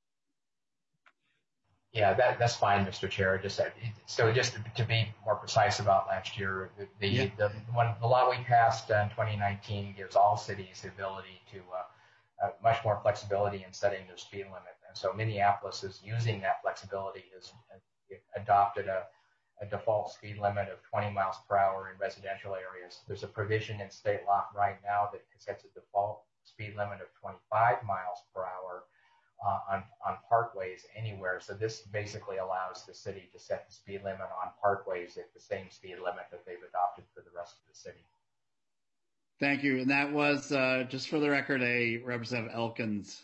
Yeah, that's fine, Mr. Chair. Just to be more precise about last year, the law we passed in 2019 gives all cities the ability to much more flexibility in setting their speed limit. And so Minneapolis is using that flexibility, has adopted a default speed limit of 20 miles per hour in residential areas. There's a provision in state law right now that sets a default speed limit of 25 miles per hour on parkways anywhere. So this basically allows the city to set the speed limit on parkways at the same speed limit that they've adopted for the rest of the city. Thank you. And that was, just for the record, a Representative Elkins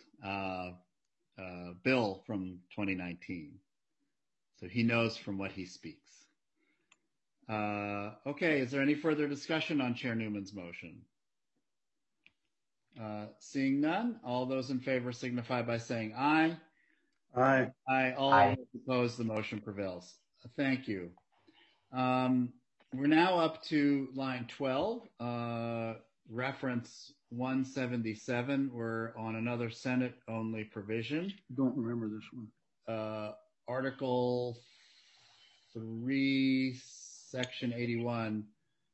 bill from 2019. So he knows from what he speaks. Okay, is there any further discussion on Chair Newman's motion? Seeing none, all those in favor signify by saying aye. Aye. Aye. All Aye. opposed, the motion prevails. Thank you. We're now up to line 12, reference 177. We're on another Senate-only provision. Don't remember this one. Article 3, Section 81.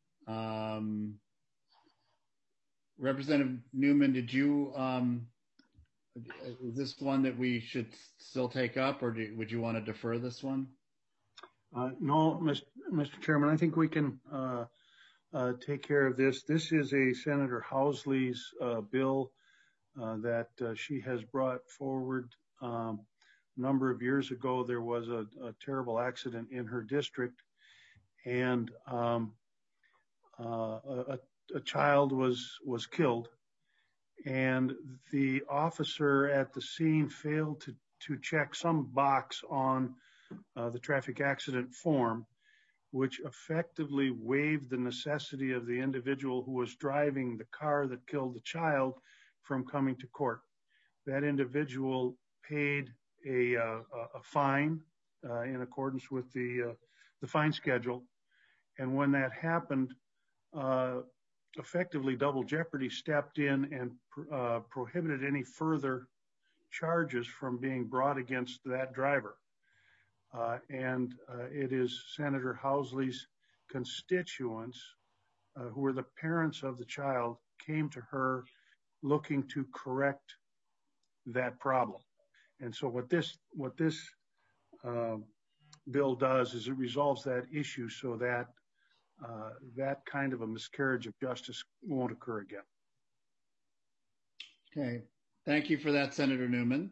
Representative Newman, did you, is this one that we should still take up, or would you want to defer this one? No, Mr. Chairman, I think we can take care of this. This is a Senator Housley's bill that she has brought forward. A number of years ago, there was a terrible accident in her district, and a child was killed, and the officer at the scene failed to check some box on the traffic accident form, which effectively waived the necessity of the individual who was driving the car that killed the child from coming to court. That individual paid a fine in accordance with the fine schedule, and when that happened, effectively double jeopardy stepped in and prohibited any further charges from being brought against that driver. And it is Senator Housley's constituents who were the parents of the child came to her looking to correct that problem. And so what this bill does is it resolves that issue so that that kind of a miscarriage of justice won't occur again. Okay, thank you for that, Senator Newman.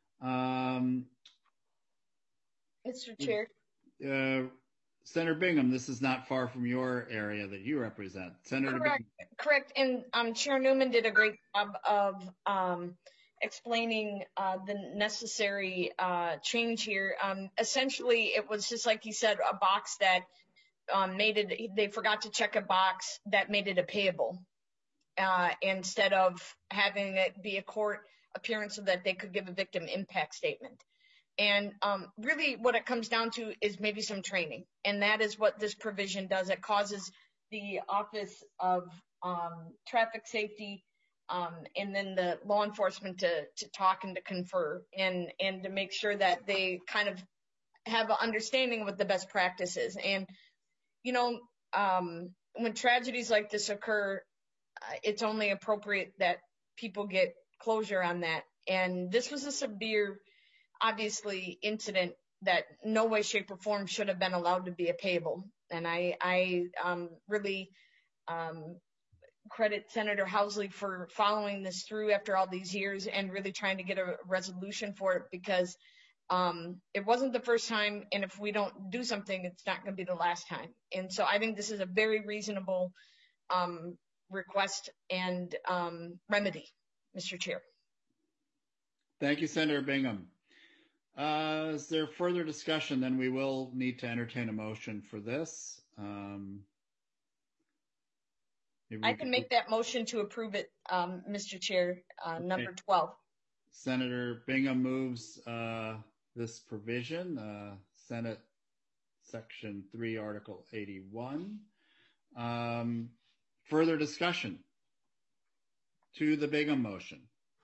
Mr. Chair. Senator Bingham, this is not far from your area that you represent. Senator Correct. Bingham. Correct. And Chair Newman did a great job of explaining the necessary change here. Essentially, it was just like he said, a box that made it, they forgot to check a box that made it a payable instead of having it be a court appearance so that they could give a victim impact statement. And really what it comes down to is maybe some training. And that is what this provision does. It causes the Office of Traffic Safety and then the law enforcement to talk and to confer and to make sure that they kind of have an understanding of what the best practice is. And, you know, when tragedies like this occur, it's only appropriate that people get closure on that. And this was a severe, obviously, incident that no way, shape, or form should have been allowed to be a payable. And I really credit Senator Housley for following this through after all these years and really trying to get a resolution for it, because it wasn't the first time, and if we don't do something, it's not going to be the last time. And so I think this is a very reasonable request and remedy, Mr. Chair. Thank you, Senator Bingham. Is there further discussion? Then we will need to entertain a motion for this. I can make that motion to approve it, Mr. Chair, number 12. Senator Bingham moves this provision, Senate Section 3, Article 81. Further discussion to the Bingham motion?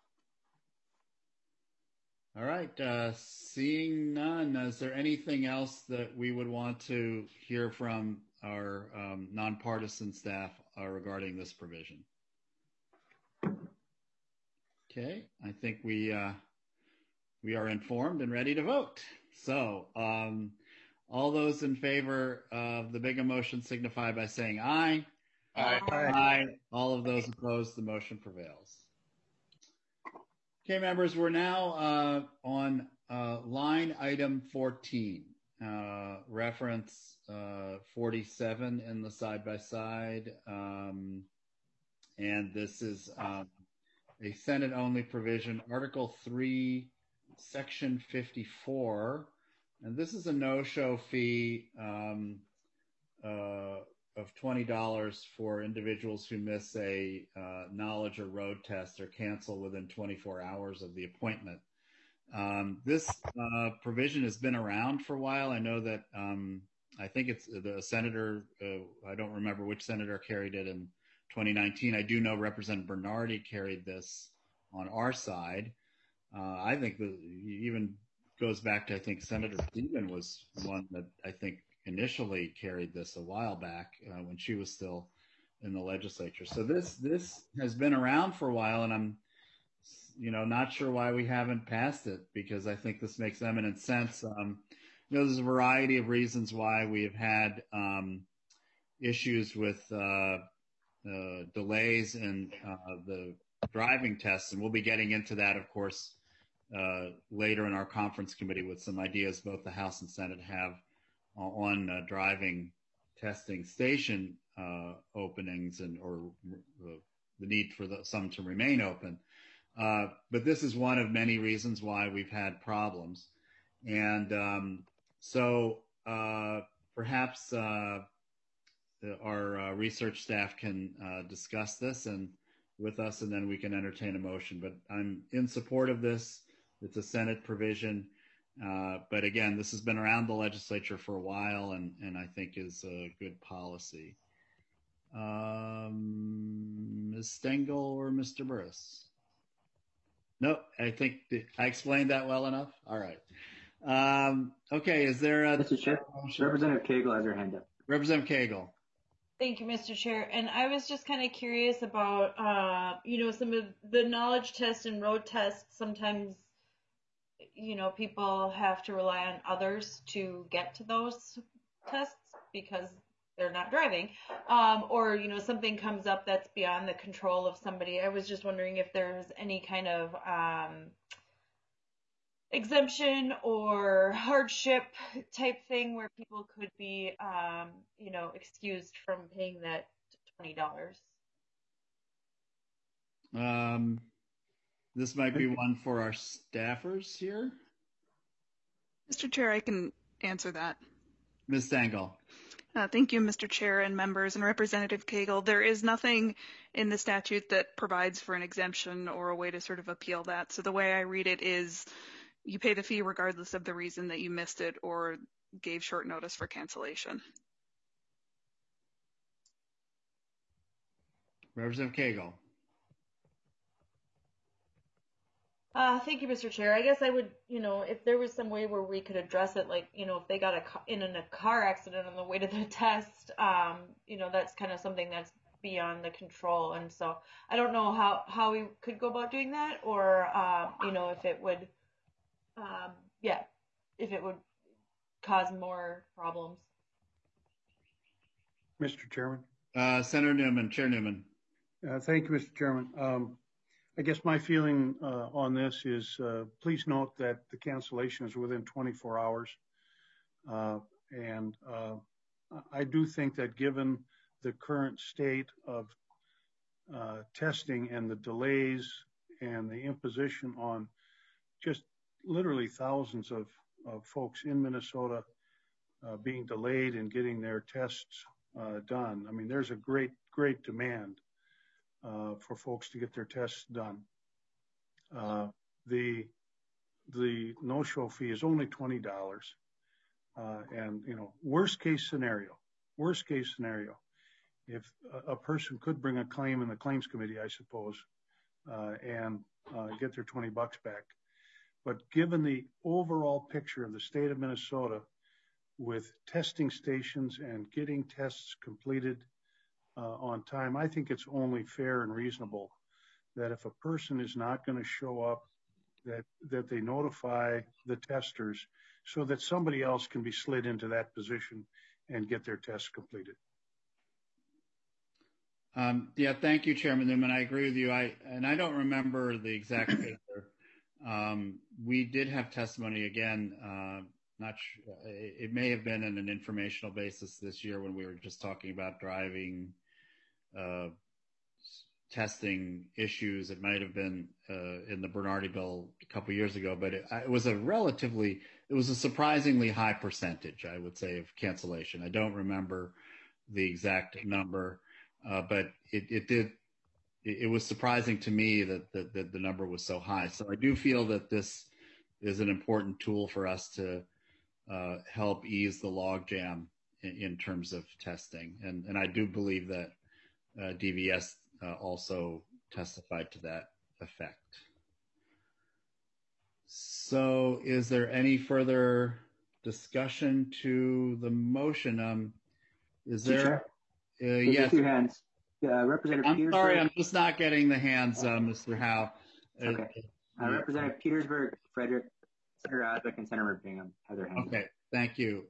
All right, seeing none, is there anything else that we would want to hear from our nonpartisan staff regarding this provision? Okay, I think we are informed and ready to vote. So all those in favor of the Bingham motion signify by saying aye. Aye. Aye. All of those opposed, the motion prevails. Okay, members, we're now on line item 14, reference 47 in the side-by-side. And this is a Senate-only provision, Article 3, Section 54. And this is a no-show fee of $20 for individuals who miss a knowledge or road test or cancel within 24 hours of the appointment. This provision has been around for a while. I know that I think it's the senator, I don't remember which senator carried it in 2019. I do know Representative Bernardi carried this on our side. I think that even goes back to, I think Senator Stephen was one that I think initially carried this a while back when she was still in the legislature. So this has been around for a while, and I'm not sure why we haven't passed it, because I think this makes eminent sense. There's a variety of reasons why we have had issues with delays in the driving tests, and we'll be getting into that, of course, later in our conference committee with some ideas both the House and Senate have on driving testing station openings or the need for some to remain open. But this is one of many reasons why we've had problems. And so perhaps our research staff can discuss this and with us, and then we can entertain a motion. But I'm in support of this. It's a Senate provision. But again, this has been around the legislature for a while, and I think is a good policy. Ms. Stengel or Mr. Burris? No, I think I explained that well enough. All right. Okay, is there a... Mr. Chair, Representative Cagle has her hand up. Representative Cagle. Thank you, Mr. Chair. And I was just kind of curious about, some of the knowledge tests and road tests. Sometimes, people have to rely on others to get to those tests because they're not driving, or something comes up that's beyond the control of somebody. I was just wondering if there's any kind of exemption or hardship type thing where people could be, excused from paying that $20. This might be one for our staffers here. Mr. Chair, I can answer that. Ms. Stengel. Thank you, Mr. Chair and members and Representative Cagle. There is nothing in the statute that provides for an exemption or a way to sort of appeal that. So the way I read it is, you pay the fee regardless of the reason that you missed it or gave short notice for cancellation. Representative Cagle. Thank you, Mr. Chair. I guess I would, if there was some way where we could address it, like, if they got in a car accident on the way to the test, that's kind of something that's beyond the control. And so I don't know how we could go about doing that, or, if it would, if it would cause more problems. Mr. Chairman. Senator Newman, Chair Newman. Thank you, Mr. Chairman. I guess my feeling on this is please note that the cancellation is within 24 hours. And I do think that given the current state of testing and the delays and the imposition on just literally thousands of folks in Minnesota being delayed in getting their tests done. I mean, there's a great demand for folks to get their tests done. The no-show fee is only $20. And, worst case scenario, if a person could bring a claim in the claims committee, I suppose, and get their $20 back. But given the overall picture of the state of Minnesota with testing stations and getting tests completed on time, I think it's only fair and reasonable that if a person is not going to show up, that they notify the testers so that somebody else can be slid into that position and get their tests completed. Thank you, Chairman Newman. I agree with you. I don't remember the exact figure. We did have testimony again. Not sure, it may have been on an informational basis this year when we were just talking about driving testing issues. It might have been in the Bernardi bill a couple years ago, but it was a surprisingly high percentage, I would say, of cancellation. I don't remember the exact number, but it was surprising to me that the number was so high. So I do feel that this is an important tool for us to help ease the logjam in terms of testing. And I do believe that DVS also testified to that effect. So is there any further discussion to the motion? Is there? Yes. Two hands. Representative I'm Petersburg. sorry, I'm just not getting the hands, Mr. Howe. Okay. Representative Petersburg, Frederick, Senator Oswick, and Senator Bingham have their hands up. Okay, thank you.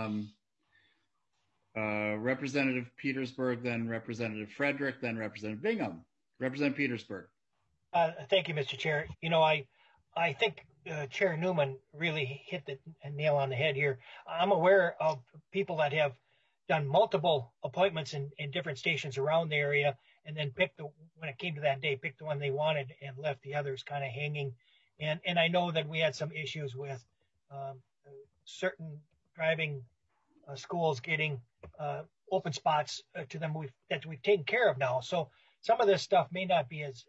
Representative Petersburg, then Representative Frederick, then Representative Bingham. Representative Petersburg. Thank you, Mr. Chair. I think Chair Newman really hit the nail on the head here. I'm aware of people that have done multiple appointments in different stations around the area, and then when it came to that day, picked the one they wanted and left the others kind of hanging. And I know that we had some issues with certain driving schools getting open spots to them that we've taken care of now. So some of this stuff may not be as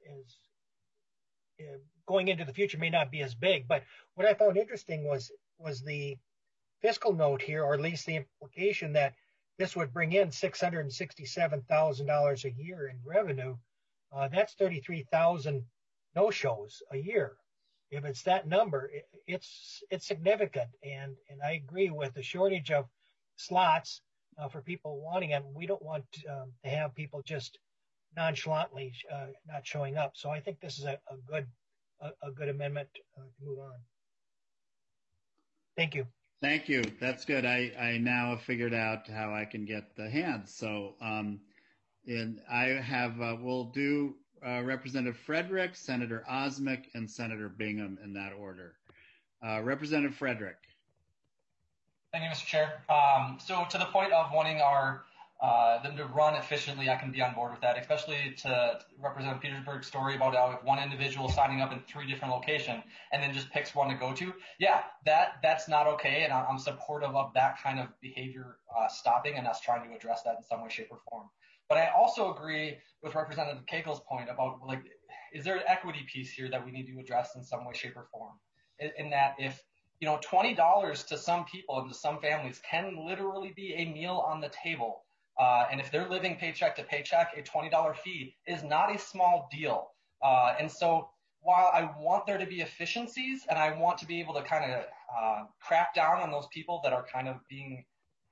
going into the future may not be as big. But what I found interesting was the fiscal note here, or at least the implication that this would bring in $667,000 a year in revenue. That's 33,000 no-shows a year. If it's that number, it's significant. And I agree with the shortage of slots for people wanting them. We don't want to have people just nonchalantly not showing up. So I think this is a good amendment to move on. Thank you. Thank you. That's good. I now have figured out how I can get the hands. So, and I have, we'll do Representative Frederick, Senator Osmick, and Senator Bingham in that order. Representative Frederick. Thank you, Mr. Chair. So to the point of wanting them to run efficiently, I can be on board with that, especially to Representative Petersburg's story about how if one individual signing up in 3 different locations and then just picks one to go to. Yeah, that's not okay, and I'm supportive of that kind of behavior stopping and us trying to address that in some way, shape, or form. But I also agree with Representative Cagle's point about, like, is there an equity piece here that we need to address in some way, shape, or form? in that if, you know, $20 to some people and to some families can literally be a meal on the table. And if they're living paycheck to paycheck, a $20 fee is not a small deal. And so while I want there to be efficiencies and I want to be able to kind of crack down on those people that are kind of being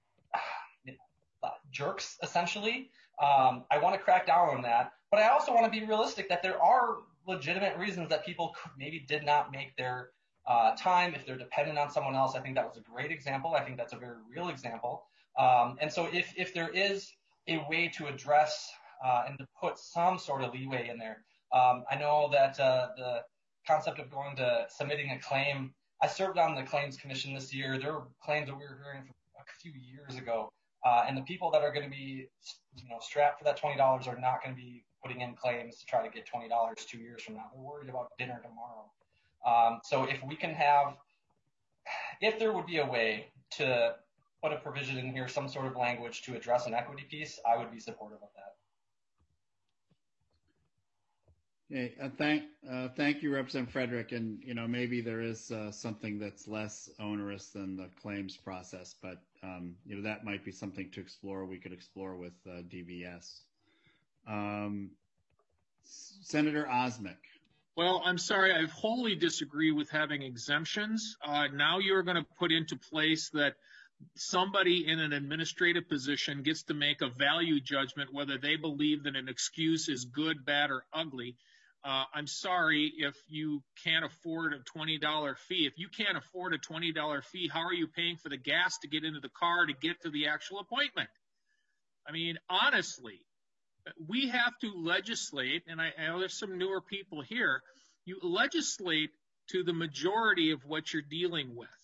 jerks, essentially, I want to crack down on that. But I also want to be realistic that there are legitimate reasons that people maybe did not make their time if they're dependent on someone else. I think that was a great example. I think that's a very real example. And so if there is a way to address and to put some sort of leeway in there, I know that the concept of going to submitting a claim, I served on the claims commission this year. There were claims that we were hearing from a few years ago. And the people that are going to be, you know, strapped for that $20 are not going to be putting in claims to try to get $20 2 years from now. They're worried about dinner tomorrow. So if there would be a way to put a provision in here, some sort of language to address an equity piece, I would be supportive of that. Okay, thank you, Representative Frederick. And, you know, maybe there is something that's less onerous than the claims process, but, you know, that might be something to explore. We could explore with DVS. Senator Osmek. Well, I'm sorry, I wholly disagree with having exemptions. Now you're going to put into place that somebody in an administrative position gets to make a value judgment whether they believe that an excuse is good, bad, or ugly. I'm sorry if you can't afford a $20 fee. If you can't afford a $20 fee, how are you paying for the gas to get into the car to get to the actual appointment? I mean, honestly, we have to legislate, and I know there's some newer people here, you legislate to the majority of what you're dealing with.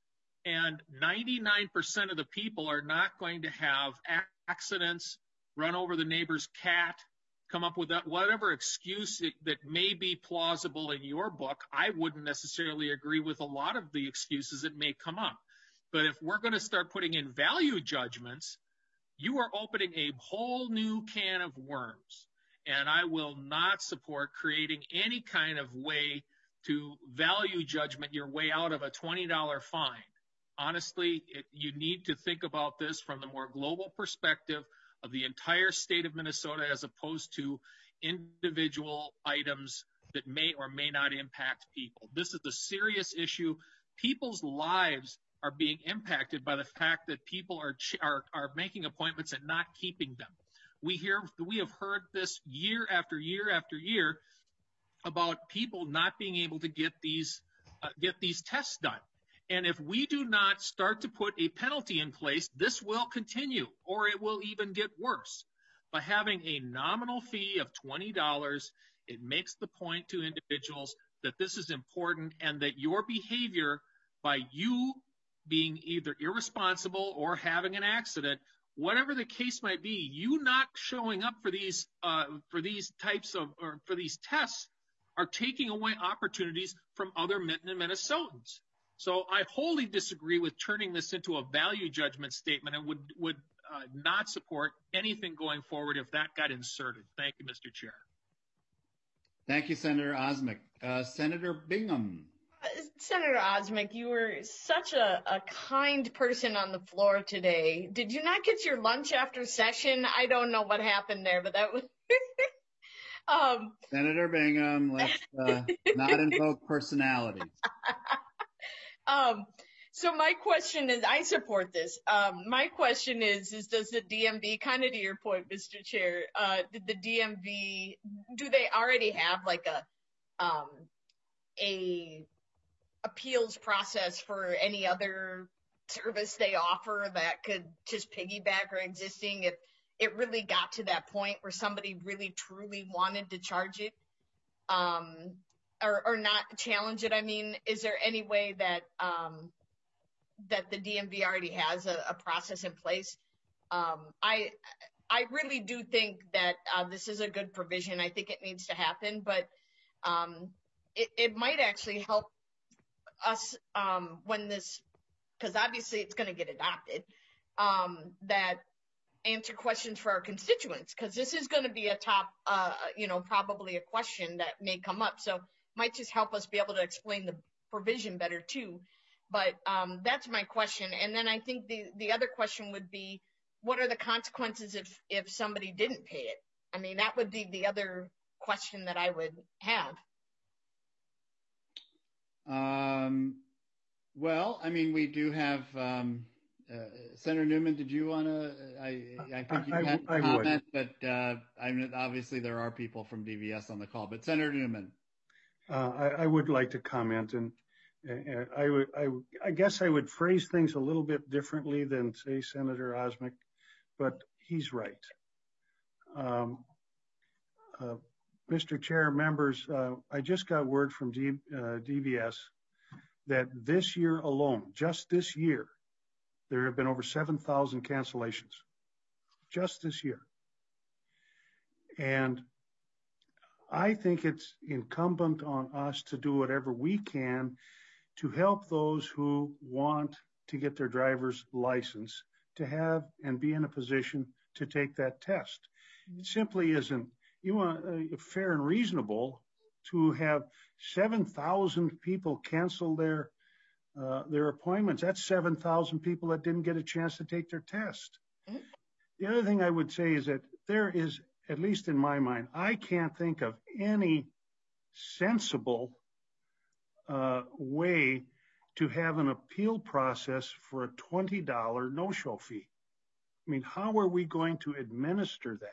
And 99% of the people are not going to have accidents, run over the neighbor's cat, come up with whatever excuse that may be plausible in your book. I wouldn't necessarily agree with a lot of the excuses that may come up. But if we're going to start putting in value judgments, you are opening a whole new can of worms. And I will not support creating any kind of way to value judgment your way out of a $20 fine. Honestly, you need to think about this from the more global perspective of the entire state of Minnesota as opposed to individual items that may or may not impact people. This is a serious issue. People's lives are being impacted by the fact that people are making appointments and not keeping them. We have heard this year after year after year about people not being able to get these tests done. And if we do not start to put a penalty in place, this will continue, or it will even get worse. By having a nominal fee of $20, it makes the point to individuals that this is important and that your behavior, by you being either irresponsible or having an accident, whatever the case might be, you not showing up for these tests are taking away opportunities from other Minnesotans. So I wholly disagree with turning this into a value judgment statement and would not support anything going forward if that got inserted. Thank you, Mr. Chair. Thank you, Senator Osmek. Senator Bingham. Senator Osmek, you were such a kind person on the floor today. Did you not get your lunch after session? I don't know what happened there, but that was... Senator Bingham, let's not invoke personalities. So my question is, I support this. My question is does the DMV, kind of to your point, Mr. Chair, did the DMV, do they already have like a appeals process for any other service they offer that could just piggyback or existing if it really got to that point where somebody really truly wanted to charge it? Or not challenge it. I mean, is there any way that that the DMV already has a process in place? I really do think that this is a good provision. I think it needs to happen, but it might actually help us when this, because obviously it's going to get adopted, that answer questions for our constituents, because this is going to be a top, probably a question that may come up. So might just help us be able to explain provision better too. But that's my question. And then I think the other question would be, what are the consequences if somebody didn't pay it? I mean, that would be the other question that I would have. Well, I mean, we do have Senator Newman. Did you want to? I think you had a comment, but I mean, obviously there are people from DVS on the call. But Senator Newman, I would like to comment, and I guess I would phrase things a little bit differently than say Senator Osmek, but he's right. Mr. Chair, members, I just got word from DVS that this year alone, just this year, there have been over 7,000 cancellations, just this year. And I think it's incumbent on us to do whatever we can to help those who want to get their driver's license to have and be in a position to take that test. It simply isn't fair and reasonable to have 7,000 people cancel their appointments. That's 7,000 people that didn't get a chance to take their test. The other thing I would say is that there is, at least in my mind, I can't think of any sensible way to have an appeal process for a $20 no-show fee. I mean, how are we going to administer that?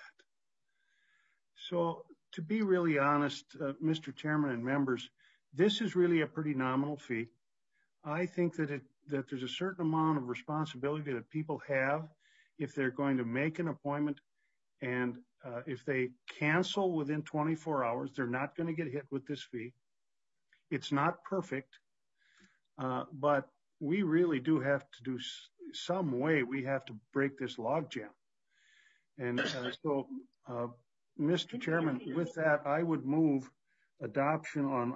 So to be really honest, Mr. Chairman and members, this is really a pretty nominal fee. I think that there's a certain amount of responsibility that people have if they're going to make an appointment, and if they cancel within 24 hours, they're not going to get hit with this fee. It's not perfect, but we really do have to do some way. We have to break this logjam. And so, Mr. Chairman, with that, I would move adoption on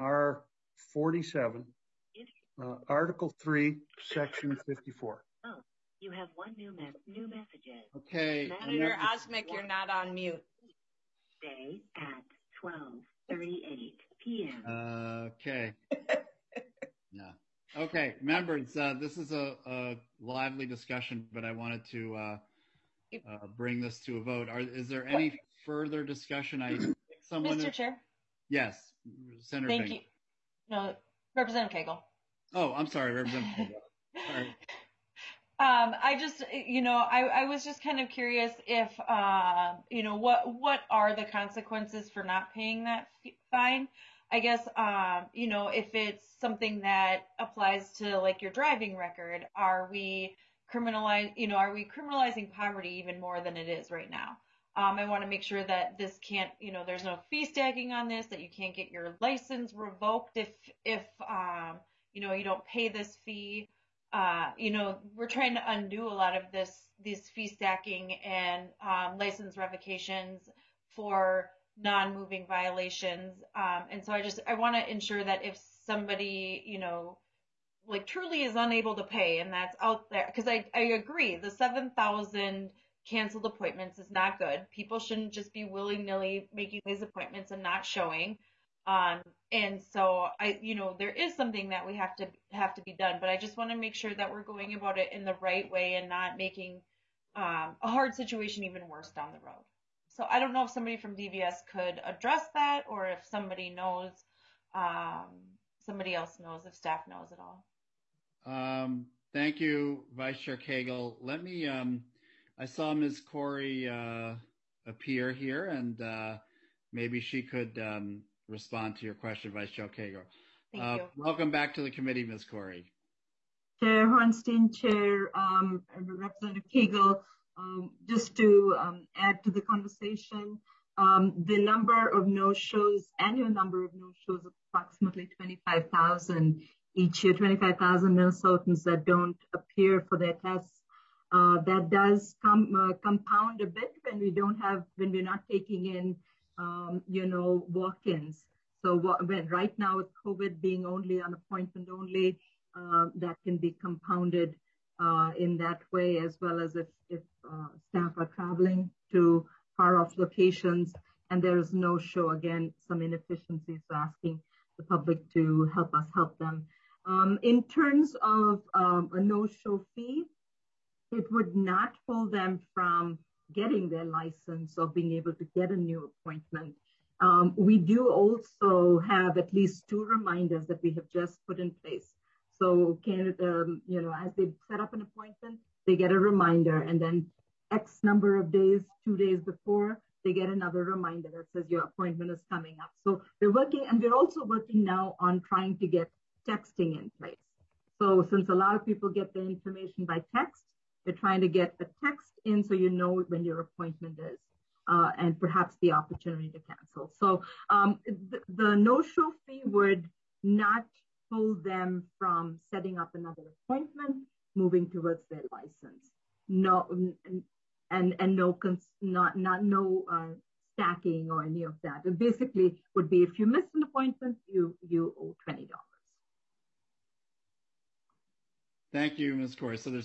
R47, Article 3, Section 54. Oh, you have one new messages. Okay. Senator Osmek, you're not on mute. Today at 12:38 p.m. Okay. Yeah. Okay, members, this is a lively discussion, but I wanted to bring this to a vote. Is there any further discussion? I think someone. Mr. Chair. Yes, Senator. Thank Bingham. you. No, Representative Cagle. Oh, I'm sorry, Representative Cagle. Sorry. I just, I was just kind of curious if, what are the consequences for not paying that fine? I guess, if it's something that applies to like your driving record, are we criminalizing poverty even more than it is right now? I want to make sure that this can't, there's no fee stacking on this, that you can't get your license revoked if you don't pay this fee. We're trying to undo a lot of these fee stacking and license revocations for non-moving violations. And so I want to ensure that if somebody, truly is unable to pay, and that's out there, because I agree, the 7,000 canceled appointments is not good. People shouldn't just be willy-nilly making these appointments and not showing. And so there is something that we have to be done, but I just want to make sure that we're going about it in the right way and not making a hard situation even worse down the road. So I don't know if somebody from DVS could address that, or if somebody knows, somebody else knows, if staff knows at all. Thank you, Vice Chair Cagle. Let me, I saw Ms. Corey appear here, and maybe she could respond to your question, Vice Chair Cagle. Thank you. Welcome back to the committee, Ms. Corey. Chair Hornstein, Chair Representative Cagle, just to add to the conversation, the number of no-shows, annual number of no-shows, approximately 25,000 each year, 25,000 Minnesotans that don't appear for their tests. That does compound a bit when we're not taking in, walk-ins. So right now with COVID being only on appointment only, that can be compounded in that way, as well as if staff are traveling to far off locations and there is no show, again, some inefficiencies, so asking the public to help us help them. In terms of a no-show fee, it would not hold them from getting their license or being able to get a new appointment. We do also have at least 2 reminders that we have just put in place. So as they set up an appointment, they get a reminder, and then X number of days, 2 days before, they get another reminder that says your appointment is coming up. So we're working, and we're also working now on trying to get texting in place. So since a lot of people get the information by text, we're trying to get a text in so you know when your appointment is, and perhaps the opportunity to cancel. So the no-show fee would not hold them from setting up another appointment, moving towards their license. No, and no stacking or any of that. It basically would be if you miss an appointment, you owe $20. Thank you, Ms. Corey. So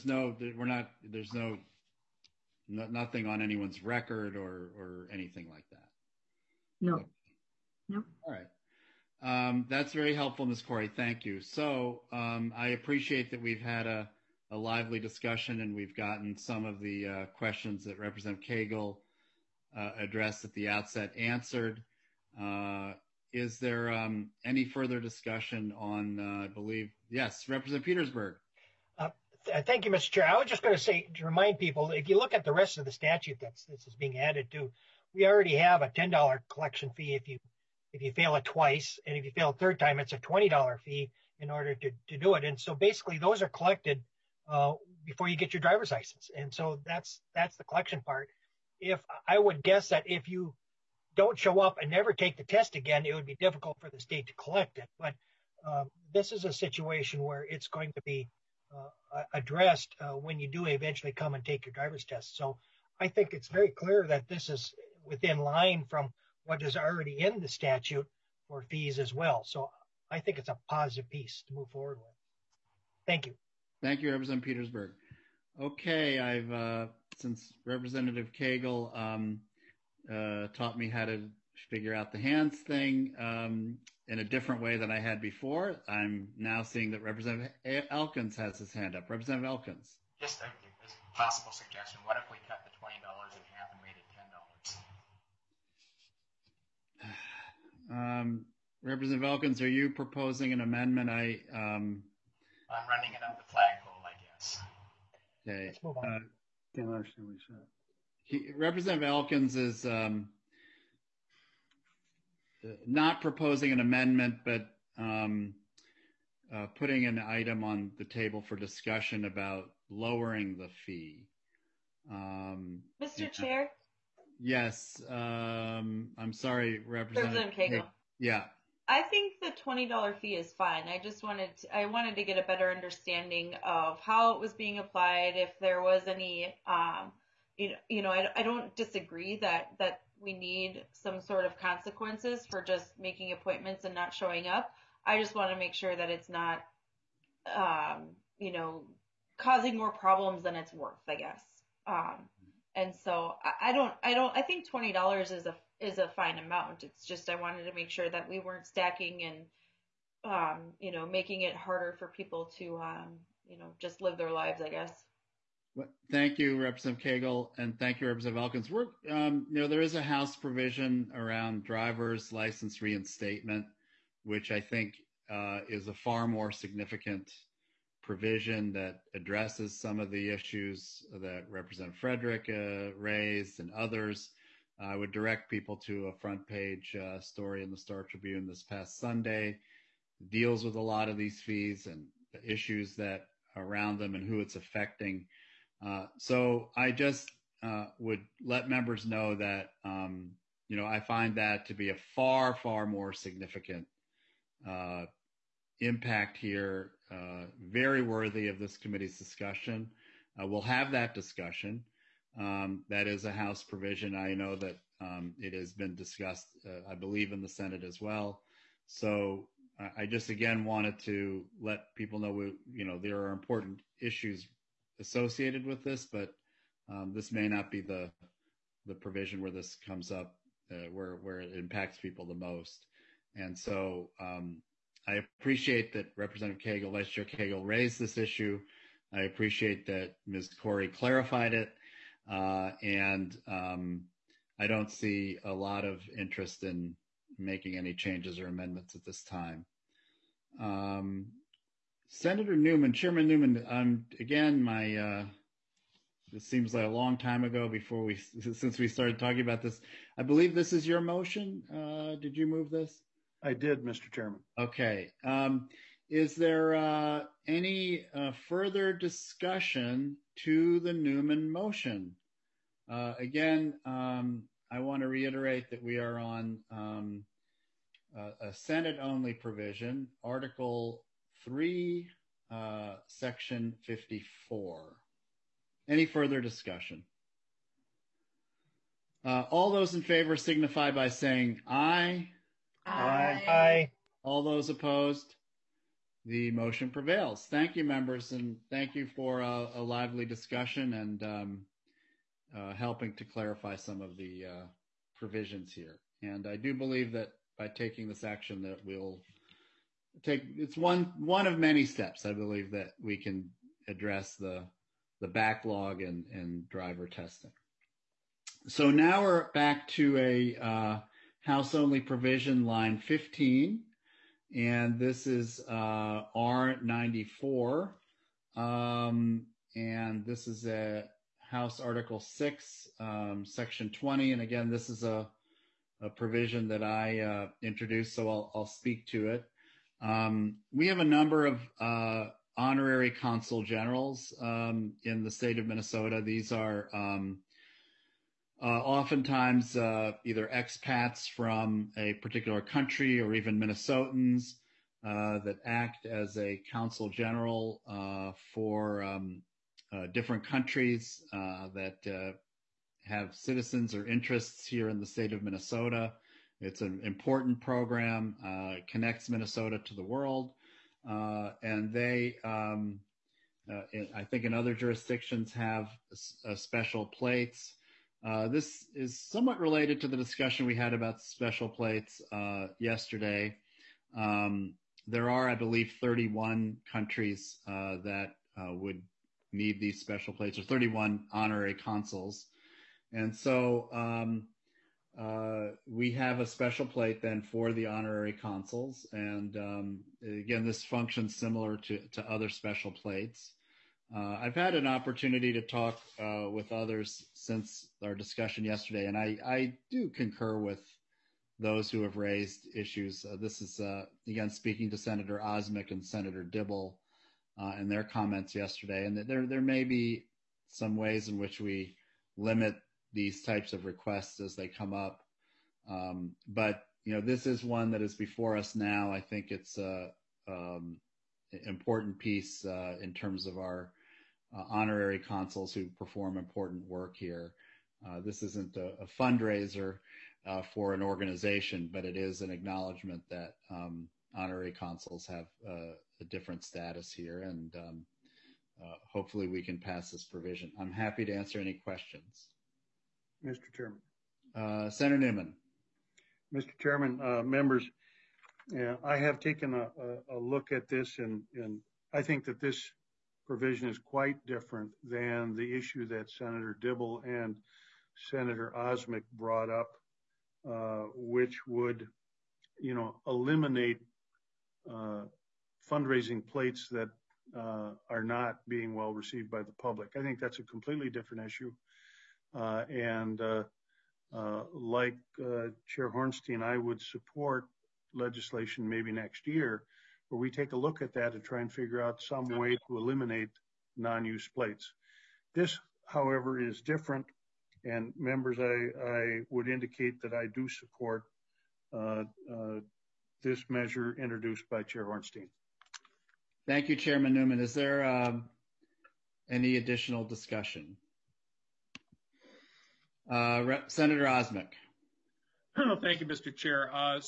nothing on anyone's record or anything like that. No. Okay. No. All right. That's very helpful, Ms. Corey. Thank you. So I appreciate that we've had a lively discussion and we've gotten some of the questions that Representative Cagle addressed at the outset answered. Is there any further discussion on, I believe, yes, Representative Petersburg. Thank you, Mr. Chair. I was just going to say, to remind people, if you look at the rest of the statute this is being added to, we already have a $10 collection fee if you fail it twice, and if you fail a third time, it's a $20 fee in order to do it. And so basically, those are collected before you get your driver's license, and so that's the collection part. I would guess that if you don't show up and never take the test again, it would be difficult for the state to collect it. But this is a situation where it's going to be addressed when you do eventually come and take your driver's test. So I think it's very clear that this is within line from what is already in the statute for fees as well. So I think it's a positive piece to move forward with. Thank you. Thank you, Representative Petersburg. Okay, since Representative Cagle taught me how to figure out the hands thing in a different way than I had before, I'm now seeing that Representative Elkins has his hand up. Representative Elkins. Yes, thank you. As a possible suggestion, what if we cut the $20 in half and made it $10? Representative Elkins, are you proposing an amendment? I'm running it up the flagpole, I guess. Okay. Let's move on. Can't understand what you said. Representative Elkins is not proposing an amendment, but putting an item on the table for discussion about lowering the fee. Mr. Chair? Yes. I'm sorry, Representative Cagle. Yeah. I think the $20 fee is fine. I wanted to get a better understanding of how it was being applied, if there was any, I don't disagree that we need some sort of consequences for just making appointments and not showing up. I just want to make sure that it's not, causing more problems than it's worth, I guess. And so I think $20 is a fine amount. It's just, I wanted to make sure that we weren't stacking and, making it harder for people to, just live their lives, I guess. Well, thank you, Representative Cagle, and thank you, Representative Elkins. There is a House provision around driver's license reinstatement, which I think is a far more significant provision that addresses some of the issues that Representative Frederick raised and others. I would direct people to a front page story in the Star Tribune this past Sunday. It deals with a lot of these fees and the issues that around them and who it's affecting. So I just would let members know that, I find that to be a far, far more significant impact here, very worthy of this committee's discussion. We'll have that discussion. That is a House provision. I know that it has been discussed, I believe, in the Senate as well. So I just, again, wanted to let people know, there are important issues associated with this, but this may not be the provision where this comes up, where it impacts people the most. And so I appreciate that Representative Cagle, Vice Chair Cagle raised this issue. I appreciate that Ms. Corey clarified it. And I don't see a lot of interest in making any changes or amendments at this time. Senator Newman, Chairman Newman, again, this seems like a long time ago since we started talking about this. I believe this is your motion. Did you move this? I did, Mr. Chairman. Okay. Is there any further discussion to the Newman motion? Again, I want to reiterate that we are on a Senate-only provision, Article 3, Section 54. Any further discussion? All those in favor signify by saying aye. Aye. Aye. All those opposed? The motion prevails. Thank you, members, and thank you for a lively discussion and helping to clarify some of the provisions here. And I do believe that by taking this action that we'll take, it's one of many steps, I believe, that we can address the backlog and driver testing. So now we're back to a House-only provision, line 15, and this is R94, and this is a House Article 6, Section 20, and again, this is a provision that I introduced, so I'll speak to it. We have a number of honorary consul generals in the state of Minnesota. These are oftentimes either expats from a particular country or even Minnesotans that act as a consul general for different countries that have citizens or interests here in the state of Minnesota. It's an important program, connects Minnesota to the world, and they, I think in other jurisdictions, have special plates. This is somewhat related to the discussion we had about special plates yesterday. There are, I believe, 31 countries that would need these special plates, or 31 honorary consuls. And so we have a special plate then for the honorary consuls. And again, this functions similar to other special plates. I've had an opportunity to talk with others since our discussion yesterday, and I do concur with those who have raised issues. This is, again, speaking to Senator Osmek and Senator Dibble and their comments yesterday, and there may be some ways in which we limit these types of requests as they come up. But, this is one that is before us now. I think it's an important piece in terms of our honorary consuls who perform important work here. This isn't a fundraiser for an organization, but it is an acknowledgement that honorary consuls have a different status here, and hopefully we can pass this provision. I'm happy to answer any questions. Mr. Chairman. Senator Newman. Mr. Chairman, members, I have taken a look at this, and I think that this provision is quite different than the issue that Senator Dibble and Senator Osmek brought up, which would, eliminate fundraising plates that are not being well received by the public. I think that's a completely different issue. And like Chair Hornstein, I would support legislation maybe next year where we take a look at that and try and figure out some way to eliminate non-use plates. This, however, is different. And members, I would indicate that I do support this measure introduced by Chair Hornstein. Thank you, Chairman Newman. Is there any additional discussion? Senator Osmek. Thank you, Mr. Chair.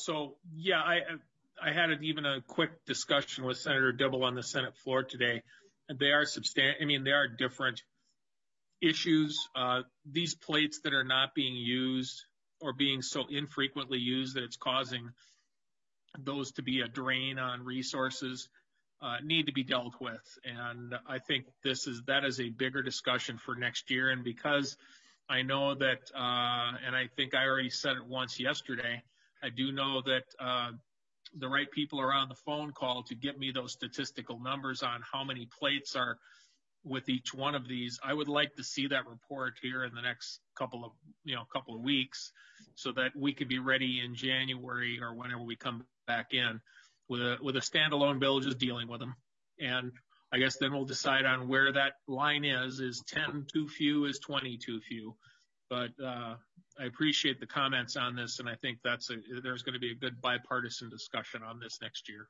I had even a quick discussion with Senator Dibble on the Senate floor today. They are they are different issues. These plates that are not being used or being so infrequently used that it's causing those to be a drain on resources need to be dealt with. And I think that is a bigger discussion for next year. And because I know that, and I think I already said it once yesterday, I do know that the right people are on the phone call to get me those statistical numbers on how many plates are with each one of these. I would like to see that report here in the next couple of weeks, so that we could be ready in January or whenever we come back in with a standalone bill just dealing with them. And I guess then we'll decide on where that line is 10 too few, is 20 too few. But I appreciate the comments on this, and I think there's going to be a good bipartisan discussion on this next year.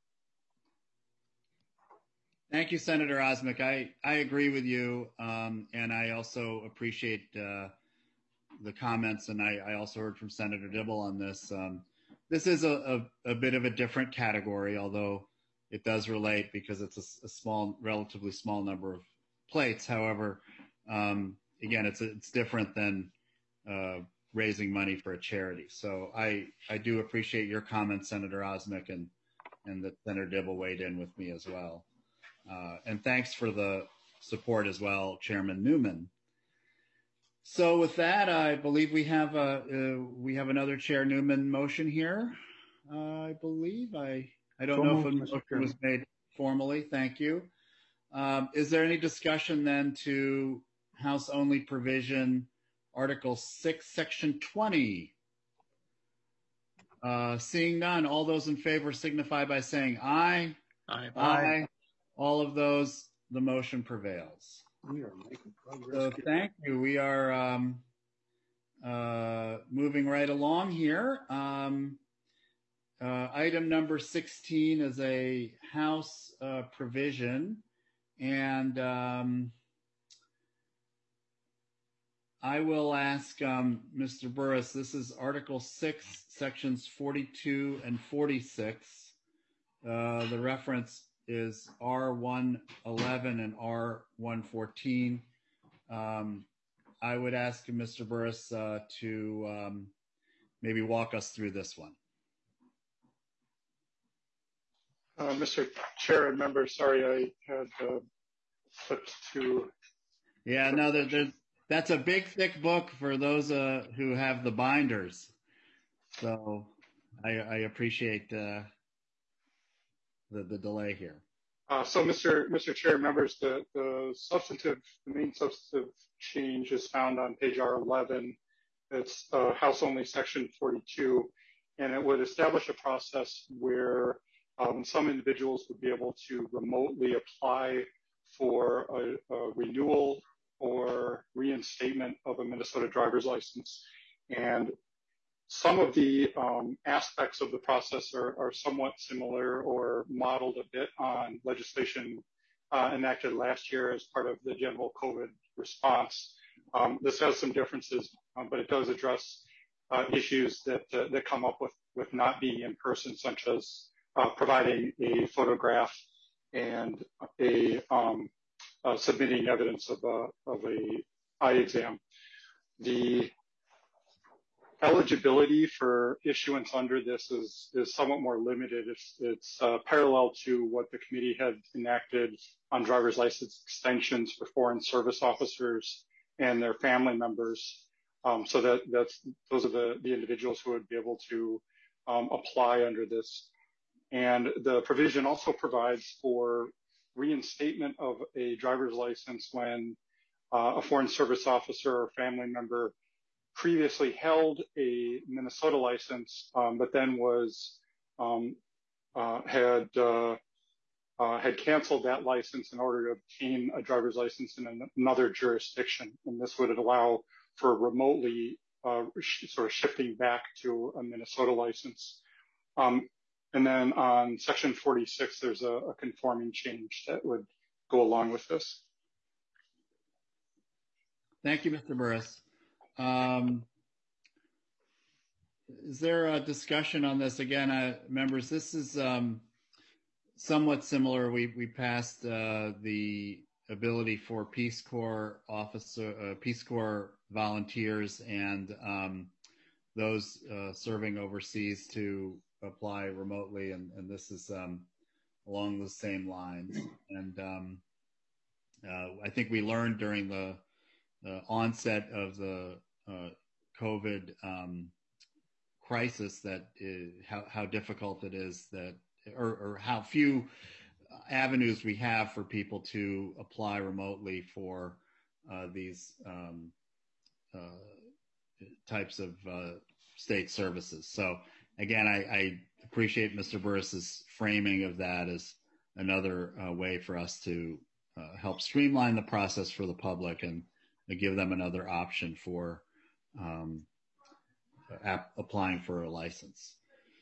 Thank you, Senator Osmick. I agree with you, and I also appreciate the comments, and I also heard from Senator Dibble on this. This is a bit of a different category, although it does relate because it's a relatively small number of plates. However, again, it's different than raising money for a charity. So I do appreciate your comments, Senator Osmick, and that Senator Dibble weighed in with me as well. And thanks for the support as well, Chairman Newman. So with that, I believe we have another Chair Newman motion here. I believe I don't know if a motion was made formally. Thank you. Is there any discussion then to House only provision Article 6, Section 20? Seeing none, all those in favor signify by saying aye. Aye. Aye. All of those, the motion prevails. We are making progress. So thank you. We are moving right along here. Item number 16 is a House provision, and I will ask Mr. Burris. This is Article 6, Sections 42 and 46. The reference is R111 and R114. I would ask Mr. Burris to maybe walk us through this one. Mr. Chair and members, sorry, I had flipped to. Yeah, no, that's a big, thick book for those who have the binders. So I appreciate the delay here. So, Mr. Chair, members, the main substantive change is found on page R11. It's House only Section 42, and it would establish a process where some individuals would be able to remotely apply for a renewal or reinstatement of a Minnesota driver's license. And some of the aspects of the process are somewhat similar or modeled a bit on legislation enacted last year as part of the general COVID response. This has some differences, but it does address issues that come up with not being in person, such as providing a photograph and submitting evidence of a eye exam. The eligibility for issuance under this is somewhat more limited. It's parallel to what the committee had enacted on driver's license extensions for foreign service officers and their family members. So those are the individuals who would be able to apply under this. And the provision also provides for reinstatement of a driver's license when a foreign service officer or family member previously held a Minnesota license, but then had canceled that license in order to obtain a driver's license in another jurisdiction. And this would allow for remotely sort of shifting back to a Minnesota license. And then on Section 46, there's a conforming change that would go along with this. Thank you, Mr. Burris. Is there a discussion on this? Again, members, this is somewhat similar. We passed the ability for Peace Corps Peace Corps volunteers and those serving overseas to apply remotely, and this is along the same lines. And I think we learned during the onset of the COVID crisis that how difficult it is that, or how few avenues we have for people to apply remotely for these types of state services. So again, I appreciate Mr. Burris's framing of that as another way for us to help streamline the process for the public and give them another option for applying for a license.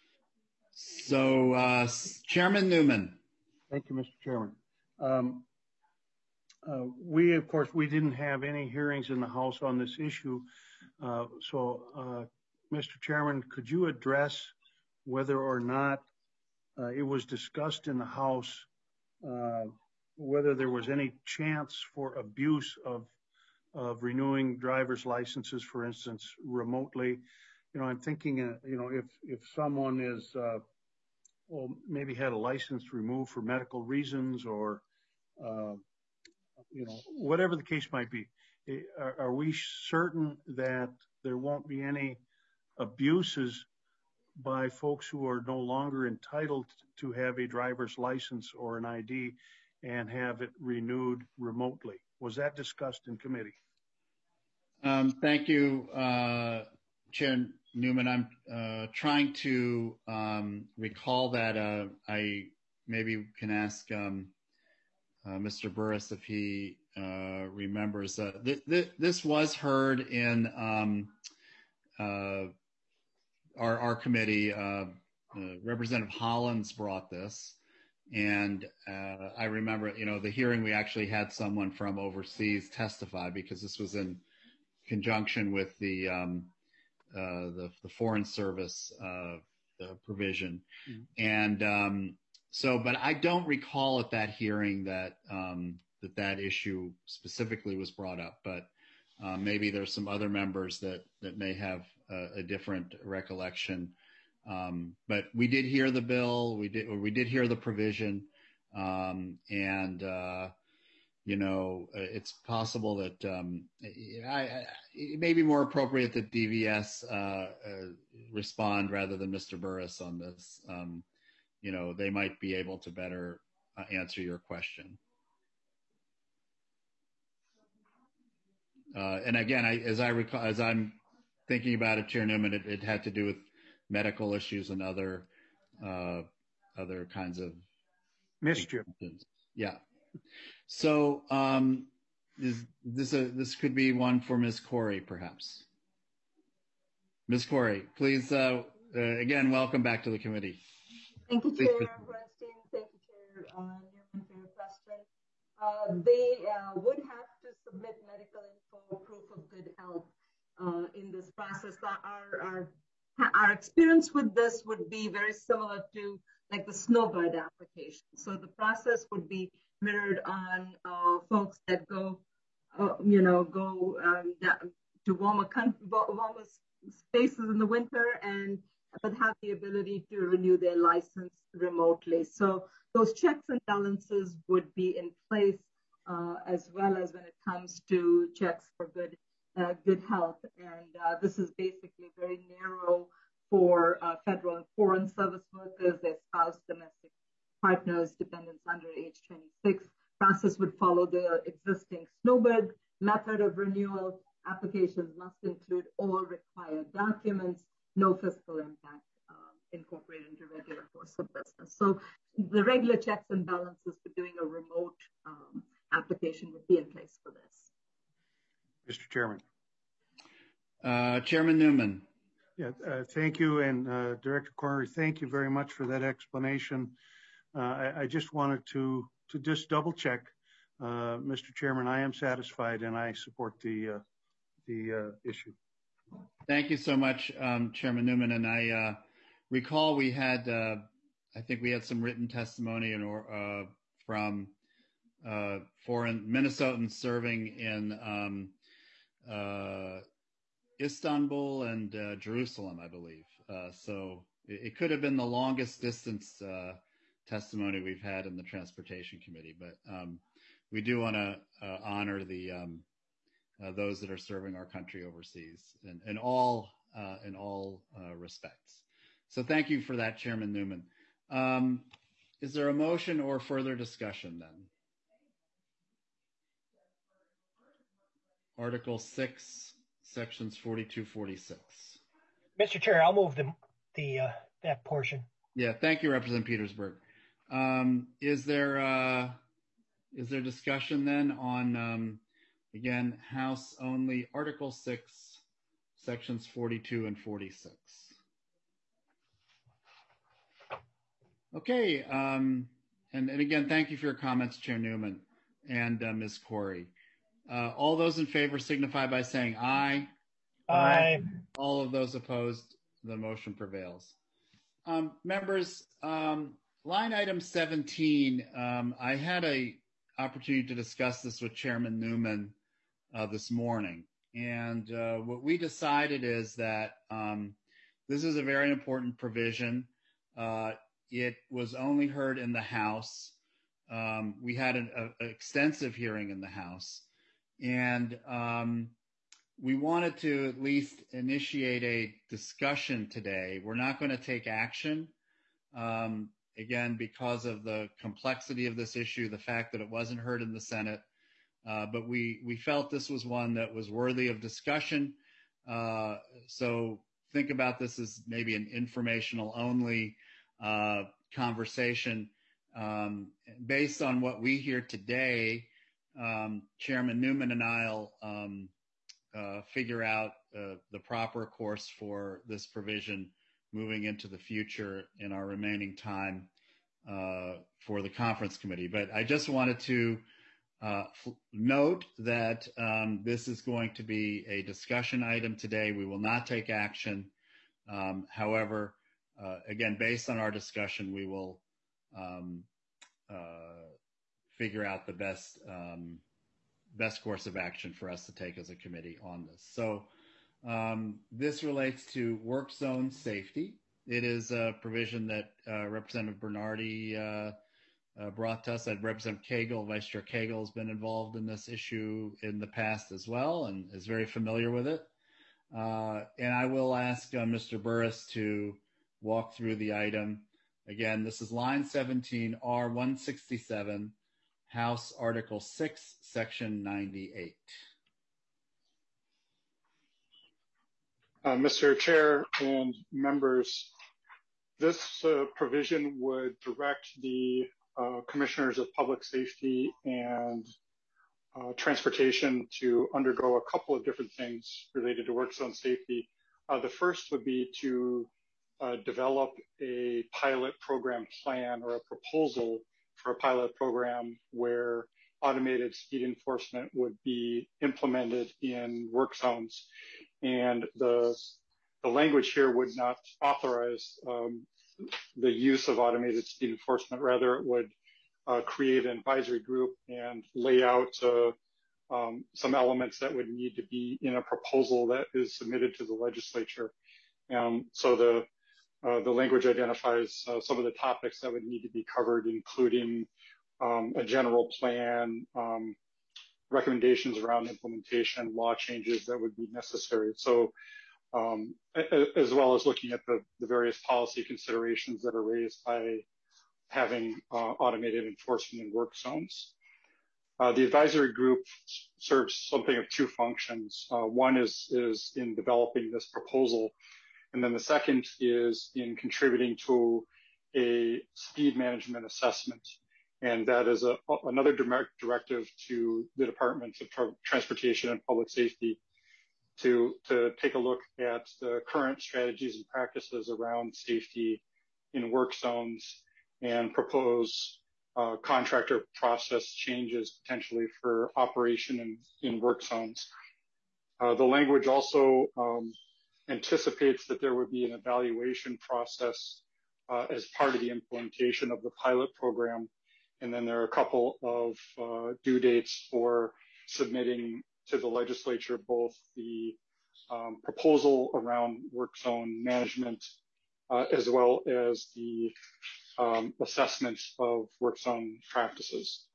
So Chairman Newman. Thank you, Mr. Chairman. We, of course, we didn't have any hearings in the House on this issue. So, Mr. Chairman, could you address whether or not it was discussed in the House, whether there was any chance for abuse of renewing driver's licenses, for instance, remotely? You know, I'm thinking, you know, if someone is, well, maybe had a license removed for medical reasons, or you know, whatever the case might be, are we certain that there won't be any abuses by folks who are no longer entitled to have a driver's license or an ID and have it renewed remotely? Was that discussed in committee? Thank you, Chair Newman. I'm trying to recall that. I maybe can ask Mr. Burris if he remembers. This was heard in our committee. Representative Hollins brought this, and I remember, you know, the hearing, we actually had someone from overseas testify, because this was in conjunction with the Foreign Service provision. And so, but I don't recall at that hearing that that issue specifically was brought up, but maybe there's some other members that may have a different recollection. But we did hear the bill, we did hear the provision, and you know, it's possible that it may be more appropriate that DVS respond rather than Mr. Burris on this. You know, they might be able to better answer your question. And again, as I recall, as I'm thinking about it, Chair Newman, it had to do with medical issues and other kinds of mischief. Yeah. So this could be one for Ms. Corey, perhaps. Ms. Corey, please, again, welcome back to the committee. Thank you, Chair Bernstein. Thank you, Chair Newman, for your question. They would have to submit medical info, proof of good health in this process. Our experience with this would be very similar to like the Snowbird application. So the process would be mirrored on folks that go, to warmer spaces in the winter, but have the ability to renew their license remotely. So those checks and balances would be in place, as well as when it comes to checks for good health. And this is basically very narrow for federal and foreign service workers, their spouse, domestic partners, dependents under age 26. Process would follow the existing Snowbird method of renewal. Applications must include all required documents, no fiscal impact incorporated into regular course of business. So the regular checks and balances for doing a remote application would be in place for this. Mr. Chairman. Chairman Newman. Yeah, thank you. And Director Corey, thank you very much for that explanation. I just wanted to just double check, Mr. Chairman, I am satisfied and I support the issue. Thank you so much, Chairman Newman. And I recall we had, I think we had some written testimony from foreign Minnesotans serving in Istanbul and Jerusalem, I believe. So it could have been the longest distance testimony we've had in the Transportation Committee, but we do want to honor the those that are serving our country overseas in all respects. So thank you for that, Chairman Newman. Is there a motion or further discussion then? Article 6, sections 42, 46. Mr. Chair, I'll move that portion. Yeah, thank you, Representative Petersburg. Is there discussion then on, again, House only, Article 6, sections 42 and 46? Okay, and again, thank you for your comments, Chair Newman and Ms. Corey. All those in favor signify by saying aye. Aye. All of those opposed, the motion prevails. Members, line item 17, I had an opportunity to discuss this with Chairman Newman this morning. And what we decided is that this is a very important provision. It was only heard in the House. We had an extensive hearing in the House. And we wanted to at least initiate a discussion today. We're not going to take action, again, because of the complexity of this issue, the fact that it wasn't heard in the Senate. But we felt this was one that was worthy of discussion. So think about this as maybe an informational only conversation. Based on what we hear today, Chairman Newman and I'll figure out the proper course for this provision moving into the future in our remaining time for the conference committee. But I just wanted to note that this is going to be a discussion item today. We will not take action. However, again, based on our discussion, we will figure out the best course of action for us to take as a committee on this. So this relates to work zone safety. It is a provision that Representative Bernardi brought to us. Representative Cagle, Vice Chair Cagle, has been involved in this issue in the past as well and is very familiar with it. And I will ask Mr. Burris to walk through the item. Again, this is line 17, R167, House Article 6, Section 98. Mr. Chair and members, this provision would direct the Commissioners of Public Safety and Transportation to undergo a couple of different things related to work zone safety. The first would be to develop a pilot program plan or a proposal for a pilot program where automated speed enforcement would be implemented in work zones. And the language here would not authorize the use of automated speed enforcement. Rather, it would create an advisory group and lay out some elements that would need to be in a proposal that is submitted to the legislature. So the language identifies some of the topics that would need to be covered, including a general plan, recommendations around implementation, law changes that would be necessary. So as well as looking at the various policy considerations that are raised by having automated enforcement in work zones. The advisory group serves something of two functions. One is in developing this proposal, and then the second is in contributing to a speed management assessment. And that is another directive to the Departments of Transportation and Public Safety to take a look at the current strategies and practices around safety in work zones and propose contractor process changes potentially for operation in work zones. The language also anticipates that there would be an evaluation process as part of the implementation of the pilot program. And then there are a couple of due dates for submitting to the legislature both the proposal around work zone management as well as the assessments of work zone practices.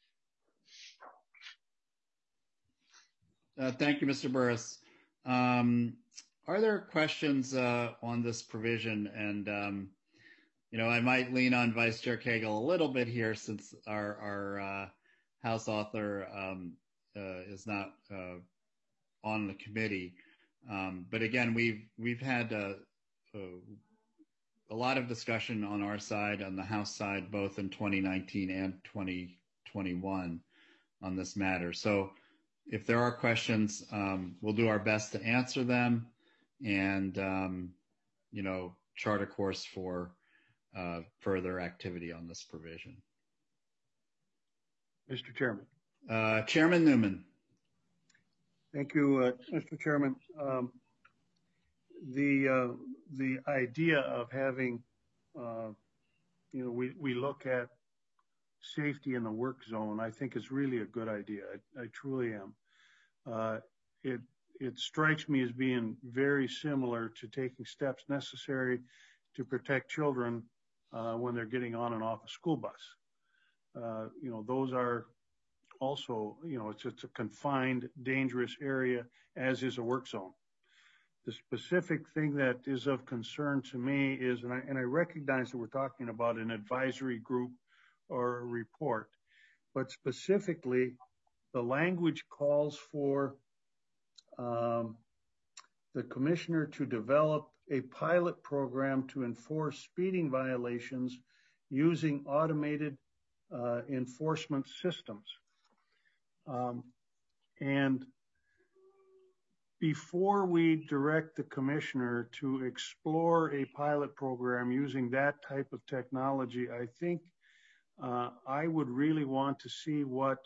Thank you, Mr. Burris. Are there questions on this provision? And, I might lean on Vice Chair Cagle a little bit here, since our House author is not on the committee. But again, we've had a lot of discussion on our side, on the House side, both in 2019 and 2021 on this matter. So if there are questions, we'll do our best to answer them and, chart a course for further activity on this provision. Mr. Chairman. Chairman Newman. Thank you, Mr. Chairman. The idea of having, we look at safety in the work zone, I think is really a good idea. I truly am. It strikes me as being very similar to taking steps necessary to protect children when they're getting on and off a school bus. Those are also, it's a confined, dangerous area, as is a work zone. The specific thing that is of concern to me is, and I recognize that we're talking about an advisory group or a report, but specifically the language calls for the commissioner to develop a pilot program to enforce speeding violations using automated enforcement systems. And before we direct the commissioner to explore a pilot program using that type of technology, I think I would really want to see what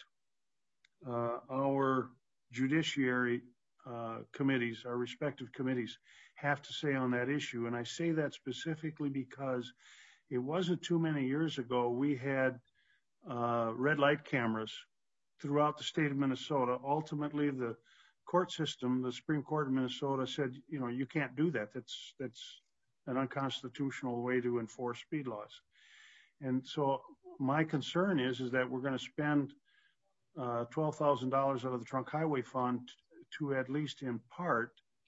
our judiciary committees, our respective committees, have to say on that issue. And I say that specifically because it wasn't too many years ago we had red light cameras throughout the state of Minnesota. Ultimately, the court system, the Supreme Court of Minnesota, said, you can't do that. That's an unconstitutional way to enforce speed laws. And so my concern is that we're going to spend $12,000 out of the Trunk Highway Fund to at least in part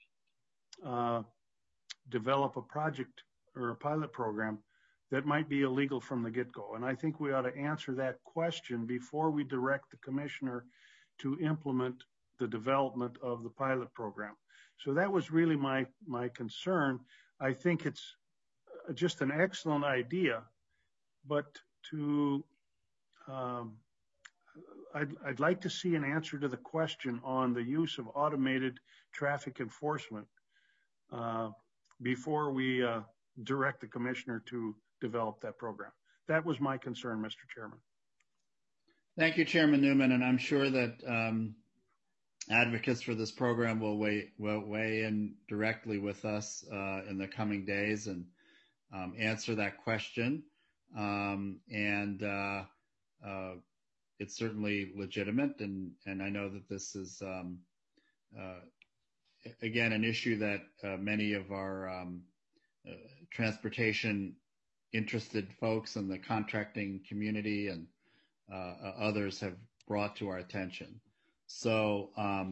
develop a project or a pilot program that might be illegal from the get-go. And I think we ought to answer that question before we direct the commissioner to implement the development of the pilot program. So that was really my concern. I think it's just an excellent idea, but I'd like to see an answer to the question on the use of automated traffic enforcement before we direct the commissioner to develop that program. That was my concern, Mr. Chairman. Thank you, Chairman Newman, and I'm sure that advocates for this program will weigh in directly with us in the coming days and answer that question. It's certainly legitimate, and I know that this is again an issue that many of our transportation interested folks in the contracting community and others have brought to our attention. So,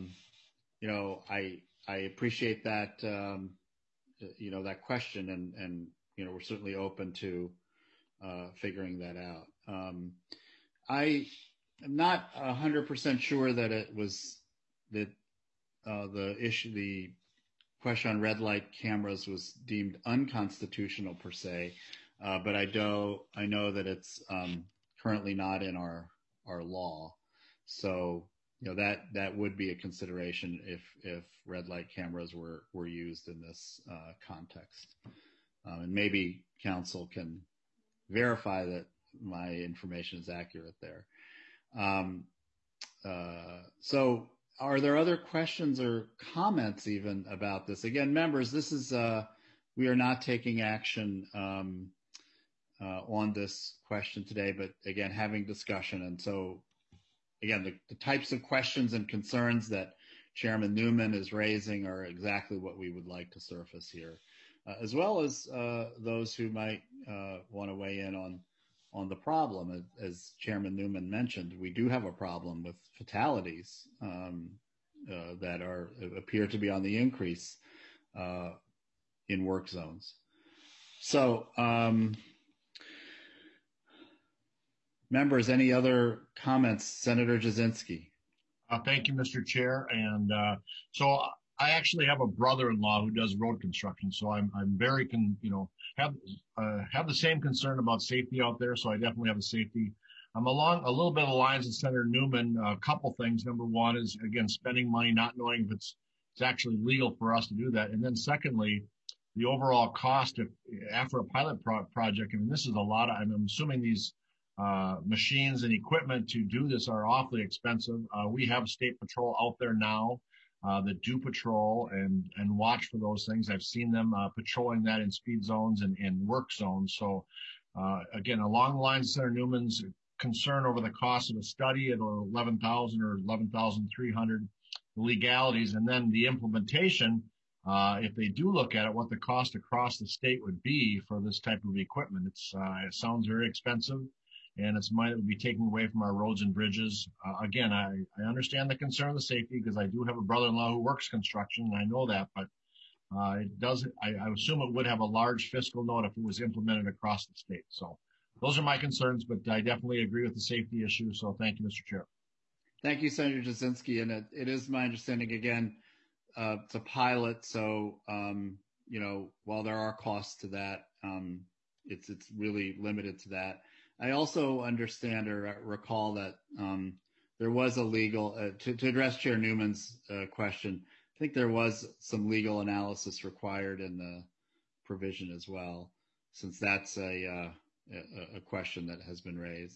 I appreciate that, that question, and we're certainly open to figuring that out. I am not 100% sure that it was that the question on red light cameras was deemed unconstitutional per se, but I know that it's currently not in our law. So, that would be a consideration if red light cameras were used in this context. And maybe council can verify that my information is accurate there. So are there other questions or comments even about this? Again, members, this is, we are not taking action on this question today, but again, having discussion. And so again, the types of questions and concerns that Chairman Newman is raising are exactly what we would like to surface here. as well as those who might want to weigh in on the problem. As Chairman Newman mentioned, we do have a problem with fatalities that appear to be on the increase in work zones. So, members, any other comments? Senator Jasinski. Thank you, Mr. Chair. And so I actually have a brother-in-law who does road construction, so I'm very have the same concern about safety out there. So I definitely have a safety. I'm along a little bit of the lines of Senator Newman. A couple things. Number one is, again, spending money, not knowing if it's actually legal for us to do that. And then secondly, the overall cost after a pilot project. I mean, this is a lot. I'm assuming these machines and equipment to do this are awfully expensive. We have State Patrol out there now that do patrol and watch for those things. I've seen them patrolling that in speed zones and in work zones. So again, along the lines of Senator Newman's concern over the cost of a study at $11,000 or $11,300, the legalities, and then the implementation, if they do look at it, what the cost across the state would be for this type of equipment. It sounds very expensive, and it's money that would be taken away from our roads and bridges. Again, I understand the concern of the safety because I do have a brother-in-law who works construction, and I know that, but it doesn't. I assume it would have a large fiscal note if it was implemented across the state. So those are my concerns, but I definitely agree with the safety issue. So thank you, Mr. Chair. Thank you, Senator Jasinski. And it is my understanding, again, it's a pilot. So, while there are costs to that, it's really limited to that. I also understand or recall that there was a legal, to address Chair Newman's question, I think there was some legal analysis required in the provision as well, since that's a question that has been raised.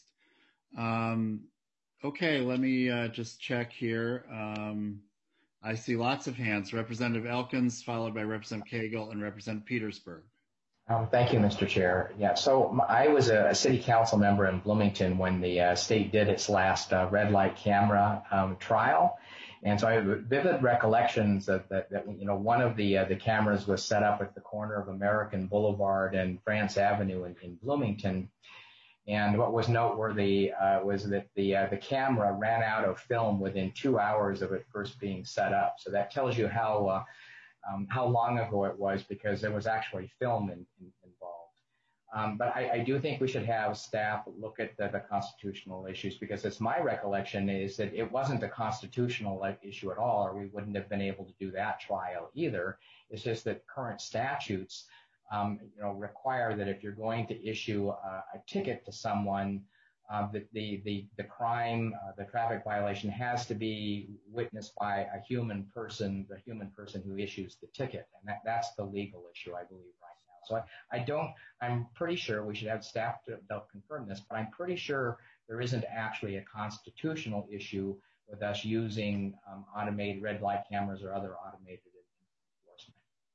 Okay, let me just check here. I see lots of hands. Representative Elkins, followed by Representative Cagle and Representative Petersburg. Thank you, Mr. Chair. Yeah, so I was a city council member in Bloomington when the state did its last red light camera trial. And so I have vivid recollections that one of the cameras was set up at the corner of American Boulevard and France Avenue in Bloomington. And what was noteworthy was that the camera ran out of film within 2 hours of it first being set up. So that tells you how long ago it was, because there was actually film involved. But I do think we should have staff look at the constitutional issues, because it's my recollection is that it wasn't a constitutional issue at all, or we wouldn't have been able to do that trial either. It's just that current statutes require that if you're going to issue a ticket to someone, that the crime, the traffic violation has to be witnessed by a human person, the human person who issues the ticket. And that's the legal issue, I believe, right now. So I'm pretty sure we should have staff to confirm this, but I'm pretty sure there isn't actually a constitutional issue with us using automated red light cameras or other automated enforcement.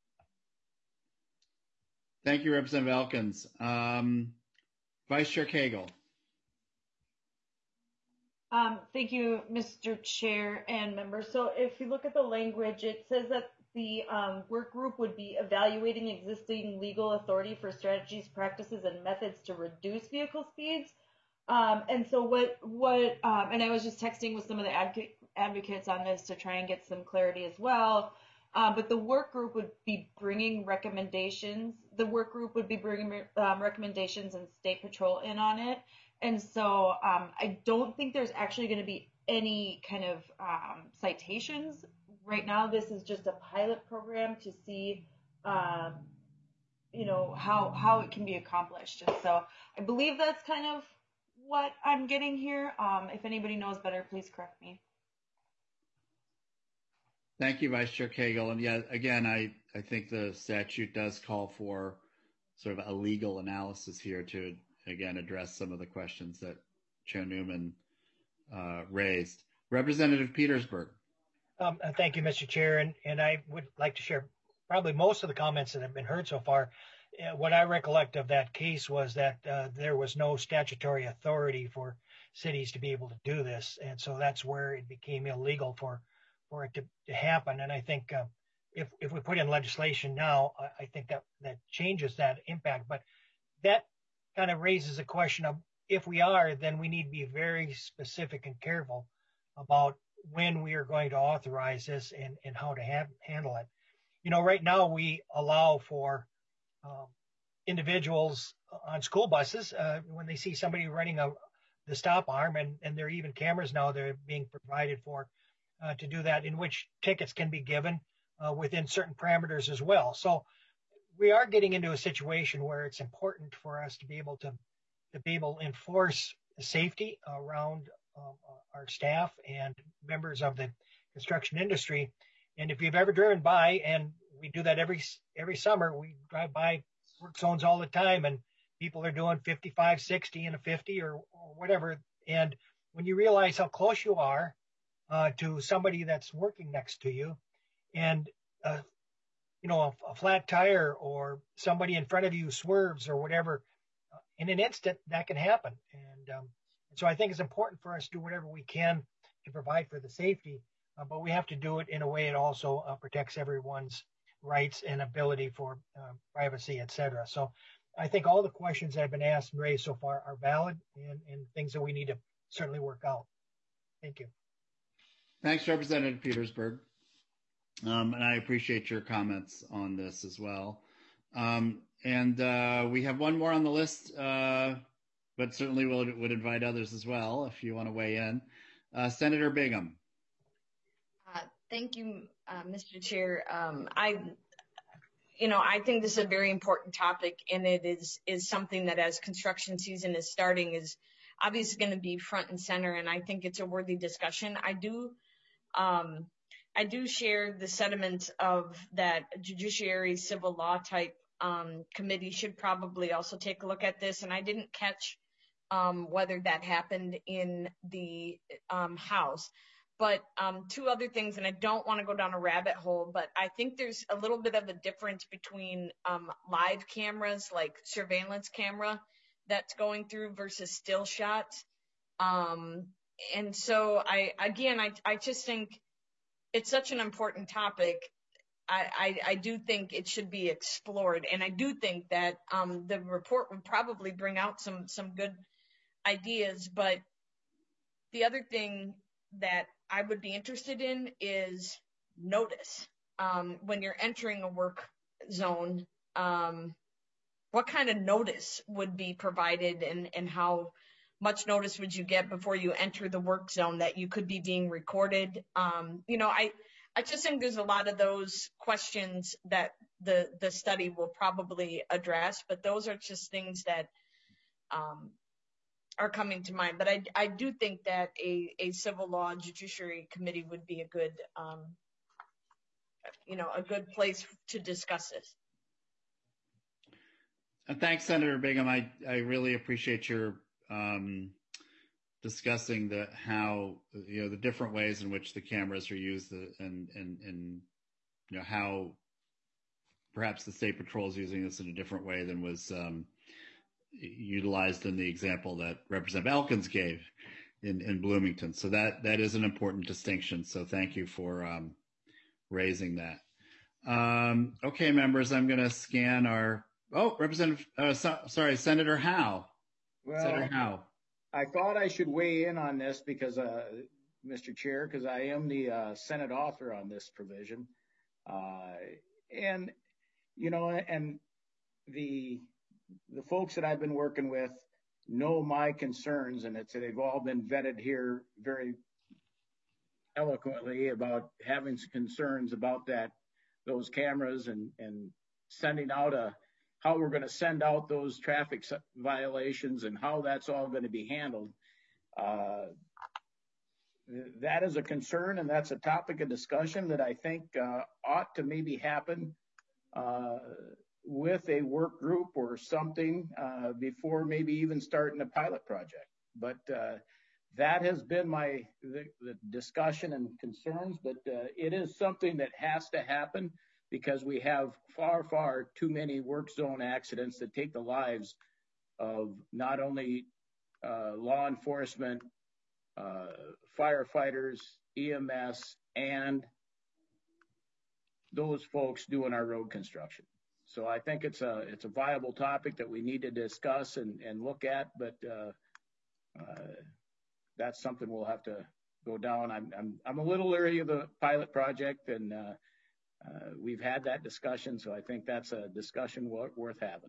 Thank you, Representative Elkins. Vice Chair Cagle. Thank you, Mr. Chair and members. So if you look at the language, it says that the work group would be evaluating existing legal authority for strategies, practices, and methods to reduce vehicle speeds. And so and I was just texting with some of the advocates on this to try and get some clarity as well. But the work group would be bringing recommendations. The work group would be bringing recommendations and State Patrol in on it. And so I don't think there's actually going to be any kind of citations. Right now, this is just a pilot program to see, how it can be accomplished. And so I believe that's kind of what I'm getting here. If anybody knows better, please correct me. Thank you, Vice Chair Cagle. And yeah, again, I think the statute does call for sort of a legal analysis here to, again, address some of the questions that Chair Newman raised. Representative Petersburg. Thank you, Mr. Chair. And I would like to share probably most of the comments that have been heard so far. What I recollect of that case was that there was no statutory authority for cities to be able to do this. And so that's where it became illegal for it to happen. And I think if we put in legislation now, I think that changes that impact. But that kind of raises a question of, if we are, then we need to be very specific and careful about when we are going to authorize this and how to handle it. Right now we allow for individuals on school buses when they see somebody running the stop arm, and there are even cameras now that are being provided for to do that, in which tickets can be given within certain parameters as well. So we are getting into a situation where it's important for us to be able to enforce safety around our staff and members of the construction industry. And if you've ever driven by, and we do that every summer, we drive by work zones all the time, and people are doing 55, 60 and a 50 or whatever. And when you realize how close you are to somebody that's working next to you, and a flat tire or somebody in front of you swerves or whatever, in an instant that can happen. And so I think it's important for us to do whatever we can to provide for the safety, but we have to do it in a way that also protects everyone's rights and ability for privacy, et cetera. So I think all the questions that have been asked and raised so far are valid and things that we need to certainly work out. Thank you. Thanks, Representative Petersburg. And I appreciate your comments on this as well. And we have one more on the list, but certainly would invite others as well if you want to weigh in. Senator Bingham. Thank you, Mr. Chair. I think this is a very important topic, and it is something that, as construction season is starting, is obviously going to be front and center, and I think it's a worthy discussion. I do share the sentiment of that judiciary civil law type committee should probably also take a look at this, and I didn't catch whether that happened in the House. But two other things, and I don't want to go down a rabbit hole, but I think there's a little bit of a difference between live cameras, like surveillance camera that's going through, versus still shots. And so I just think it's such an important topic. I do think it should be explored, and I do think that the report would probably bring out some good ideas. But the other thing that I would be interested in is notice. When you're entering a work zone, what kind of notice would be provided, and how much notice would you get before you enter the work zone that you could be being recorded? I just think there's a lot of those questions that the study will probably address, but those are just things that are coming to mind. But I do think that a civil law judiciary committee would be a good place to discuss this. Thanks, Senator Bingham. I really appreciate your discussing the different ways in which the cameras are used, and how perhaps the state patrol is using this in a different way than was utilized in the example that Representative Elkins gave in Bloomington. So that is an important distinction. So thank you for raising that. Okay, members, I'm going to scan our. Senator Howe. Well, Senator Howe. I thought I should weigh in on this because, Mr. Chair, because I am the Senate author on this provision. And the folks that I've been working with know my concerns, and they've all been vetted here very eloquently about having some concerns about those cameras and sending out how we're going to send out those traffic violations and how that's all going to be handled. That is a concern, and that's a topic of discussion that I think ought to maybe happen with a work group or something before maybe even starting a pilot project. But that has been the discussion and concerns, but it is something that has to happen, because we have far, far too many work zone accidents that take the lives of not only law enforcement, firefighters, EMS, and those folks doing our road construction. So I think it's a viable topic that we need to discuss and look at, but that's something we'll have to go down. I'm a little leery of the pilot project, and we've had that discussion, so I think that's a discussion worth having.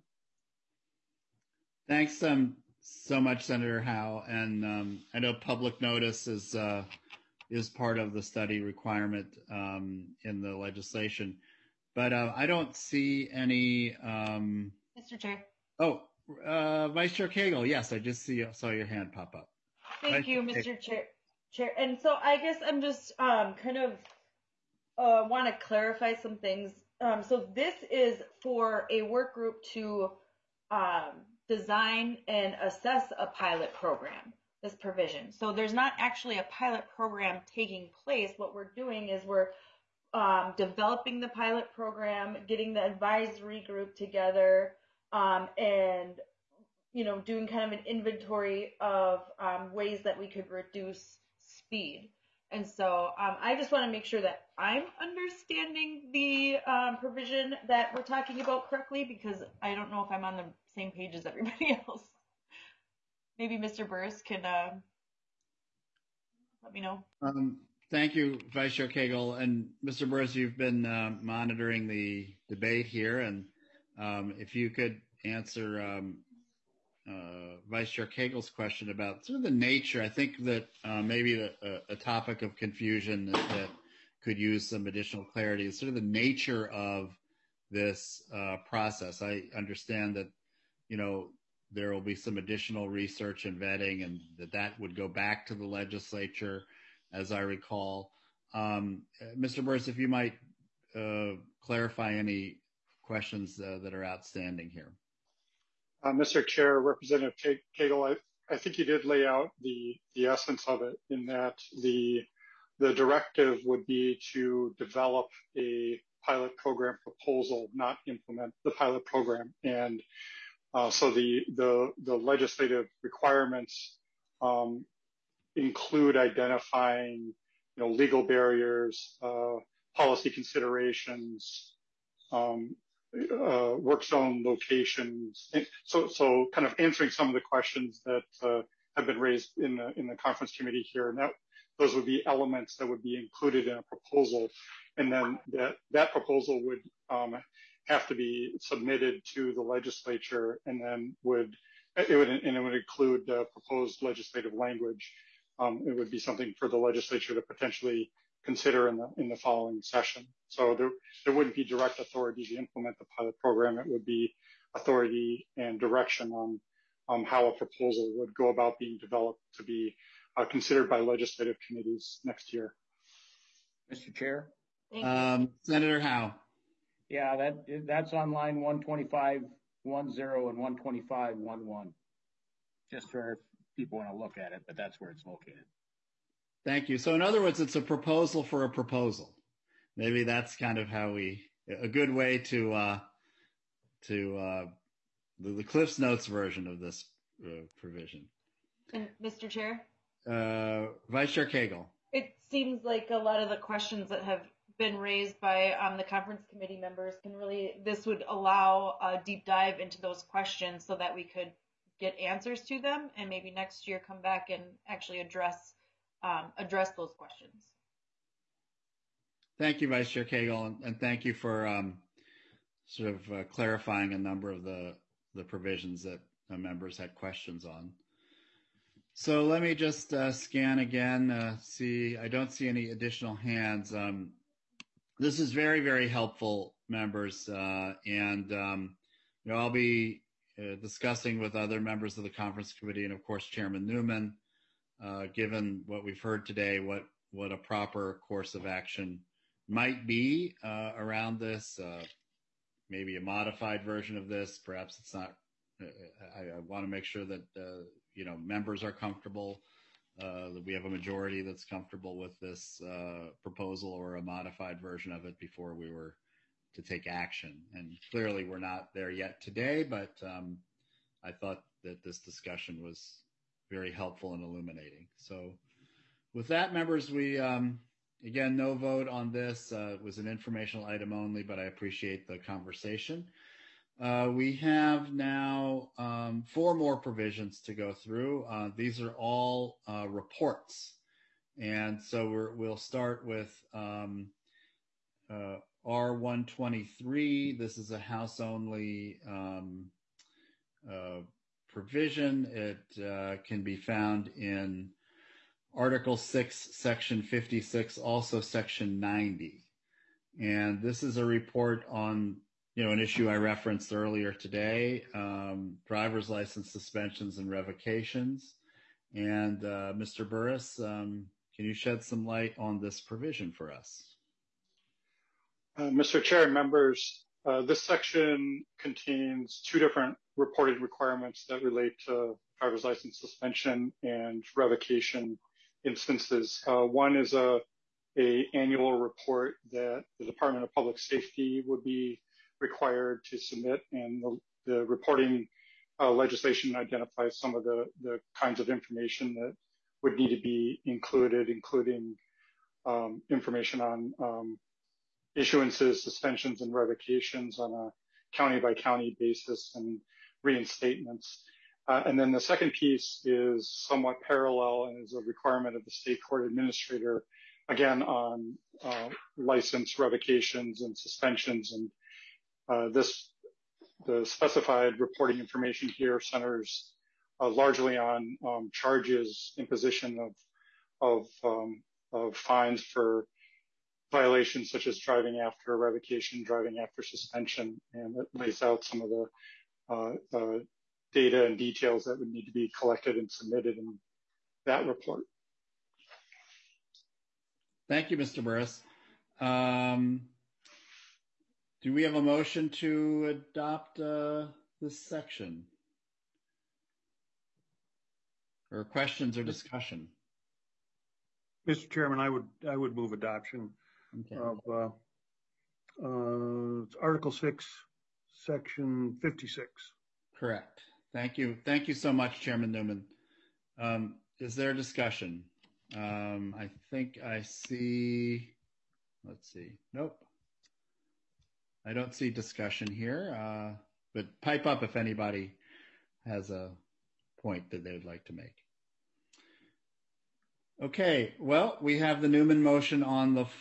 Thanks so much, Senator Howe. And I know public notice is part of the study requirement in the legislation, but I don't see any. Mr. Chair. Oh, Vice Chair Cagle. Yes, I just saw your hand pop up. Thank you, Mr. Chair. And so I guess I'm just kind of want to clarify some things. So this is for a work group to design and assess a pilot program, this provision. So there's not actually a pilot program taking place. What we're doing is we're developing the pilot program, getting the advisory group together, and doing kind of an inventory of ways that we could reduce speed. And so I just want to make sure that I'm understanding the provision that we're talking about correctly, because I don't know if I'm on the same page as everybody else. Maybe Mr. Burris can let me know. Thank you, Vice Chair Cagle. And Mr. Burris, you've been monitoring the debate here, and if you could answer Vice Chair Cagle's question about sort of the nature. I think that maybe a topic of confusion that could use some additional clarity is sort of the nature of this process. I understand that, there will be some additional research and vetting, and that would go back to the legislature, as I recall. Mr. Burris, if you might clarify any questions that are outstanding here. Mr. Chair, Representative Cagle, I think you did lay out the essence of it, in that the directive would be to develop a pilot program proposal, not implement the pilot program. And so the legislative requirements include identifying, legal barriers, policy considerations, work zone locations. So kind of answering some of the questions that have been raised in the conference committee here, and those would be elements that would be included in a proposal, and then that proposal would have to be submitted to the legislature, and then it would include proposed legislative language. It would be something for the legislature to potentially consider in the following session. So there wouldn't be direct authority to implement the pilot program. It would be authority and direction on how a proposal would go about being developed to be considered by legislative committees next year. Mr. Chair? Senator Howe. Yeah, that's on line 125.10 and 125.11. Just for people want to look at it, but that's where it's located. Thank you. So in other words, it's a proposal for a proposal. Maybe that's kind of how a good way to the Cliff's Notes version of this provision. And Mr. Chair? Vice Chair Cagle. It seems like a lot of the questions that have been raised by the conference committee members this would allow a deep dive into those questions so that we could get answers to them, and maybe next year come back and actually address those questions. Thank you, Vice Chair Cagle, and thank you for clarifying a number of the provisions that members had questions on. So let me just scan again, I don't see any additional hands. This is very, very helpful, members, and I'll be discussing with other members of the conference committee and, of course, Chairman Newman, given what we've heard today, what a proper course of action might be around this, maybe a modified version of this. Perhaps it's not. I want to make sure that members are comfortable, that we have a majority that's comfortable with this proposal or a modified version of it before we were to take action. And clearly we're not there yet today, but I thought that this discussion was very helpful and illuminating. So with that, members, we Again, no vote on this. It was an informational item only, but I appreciate the conversation. We have now 4 more provisions to go through. These are all reports. And so we'll start with R123. This is a house-only provision. It can be found in Article 6, Section 56, also Section 90. And this is a report on, an issue I referenced earlier today, driver's license suspensions and revocations. And Mr. Burris, can you shed some light on this provision for us? Mr. Chair and members, this section contains 2 different reporting requirements that relate to driver's license suspension and revocation instances. One is a annual report that the Department of Public Safety would be required to submit, and the reporting legislation identifies some of the kinds of information that would need to be included, including information on issuances, suspensions, and revocations on a county-by-county basis and reinstatements. And then the second piece is somewhat parallel and is a requirement of the state court administrator, again, on license revocations and suspensions. And the specified reporting information here centers largely on charges, imposition of fines for violations such as driving after revocation, driving after suspension, and it lays out some of the data and details that would need to be collected and submitted in that report. Thank you, Mr. Burris. Do we have a motion to adopt this section? Or questions or discussion? Mr. Chairman, I would move adoption of Article 6, Section 56. Correct. Thank you. Thank you so much, Chairman Newman. Is there a discussion? I think I see, let's see. Nope. I don't see discussion here, but pipe up if anybody has a point that they would like to make. Okay, well, we have the Newman motion on the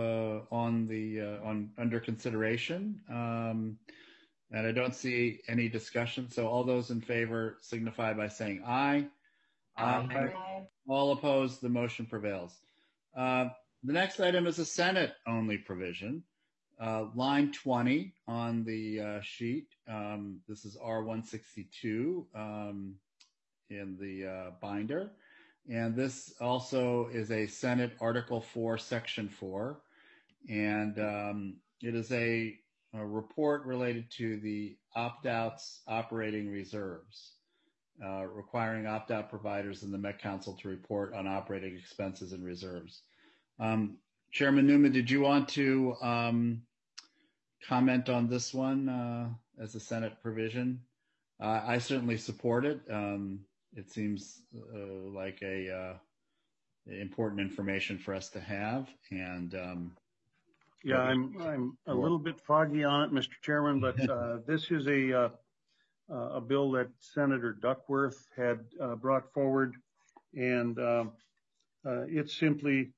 under consideration, and I don't see any discussion. So all those in favor signify by saying aye. Aye. All opposed, the motion prevails. The next item is a Senate-only provision. Line 20 on the sheet. This is R162 in the binder. And this also is a Senate Article 4, Section 4. And it is a report related to the opt-outs operating reserves, requiring opt-out providers in the Met Council to report on operating expenses and reserves. Chairman Newman, did you want to comment on this one as a Senate provision? I certainly support it. It seems like important information for us to have. And yeah, I'm a little bit foggy on it, Mr. Chairman, but this is a bill that Senator Duckworth had brought forward, and it simply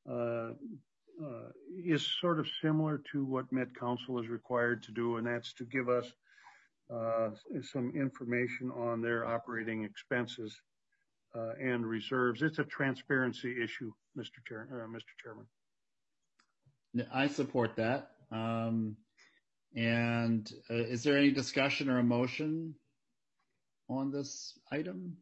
is sort of similar to what Met Council is required to do, and that's to give us some information on their operating expenses and reserves. It's a transparency issue, Mr. Chairman. I support that. And is there any discussion or a motion on this item?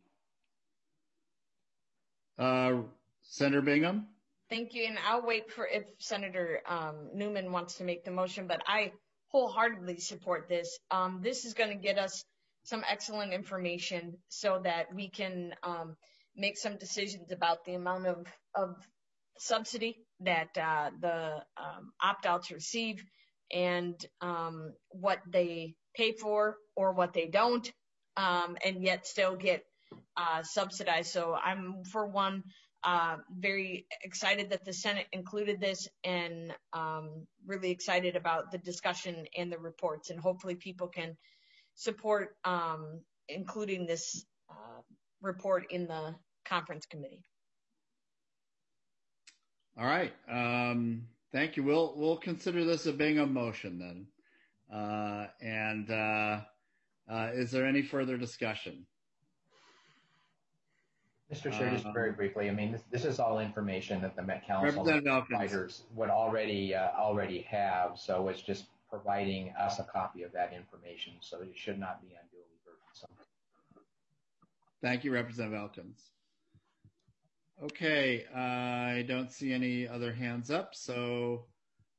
Senator Bingham? Thank you, and I'll wait for if Senator Newman wants to make the motion, but I wholeheartedly support this. This is going to get us some excellent information so that we can make some decisions about the amount of subsidy that the opt-outs receive and what they pay for or what they don't, and yet still get subsidized. So I'm, for one, very excited that the Senate included this, and really excited about the discussion and the reports, and hopefully people can support including this report in the conference committee. All right. Thank you. We'll consider this a Bingham motion then. Is there any further discussion? Mr. Chair, just very briefly, I mean, this is all information that the Met Council advisors would already have, so it's just providing us a copy of that information, so it should not be unduly burdensome. Thank you, Representative Elkins. Okay, I don't see any other hands up, so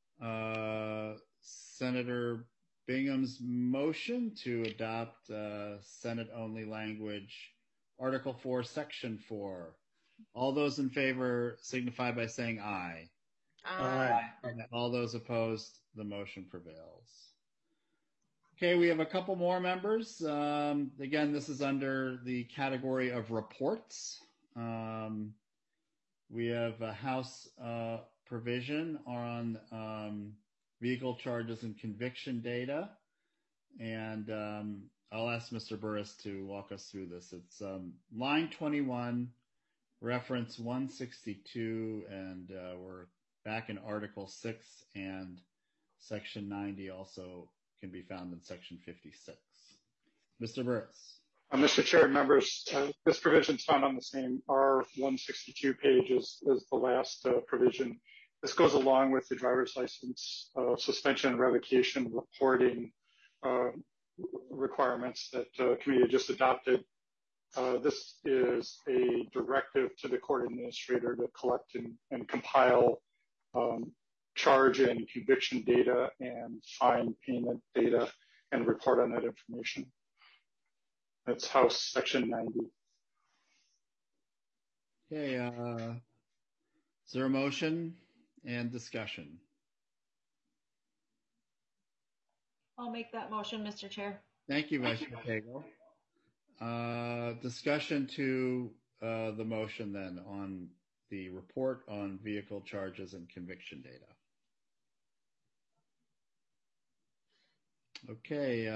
Senator Bingham's motion to adopt Senate-only language, Article 4, Section 4. All those in favor signify by saying aye. Aye. And all those opposed, the motion prevails. Okay, we have a couple more members. Again, this is under the category of reports. We have a House provision on vehicle charges and conviction data. And I'll ask Mr. Burris to walk us through this. It's line 21, reference 162, and we're back in Article 6, and Section 90 also can be found in Section 56. Mr. Burris. Mr. Chair and members, this provision is found on the same R162 page as the last provision. This goes along with the driver's license suspension and revocation reporting requirements that the committee just adopted. This is a directive to the court administrator to collect and compile charge and conviction data and fine payment data and report on that information. That's House Section 90. Okay, is there a motion and discussion? I'll make that motion, Mr. Chair. Thank you, Vice Chair Cagle. Discussion to the motion then on the report on vehicle charges and conviction data. Okay,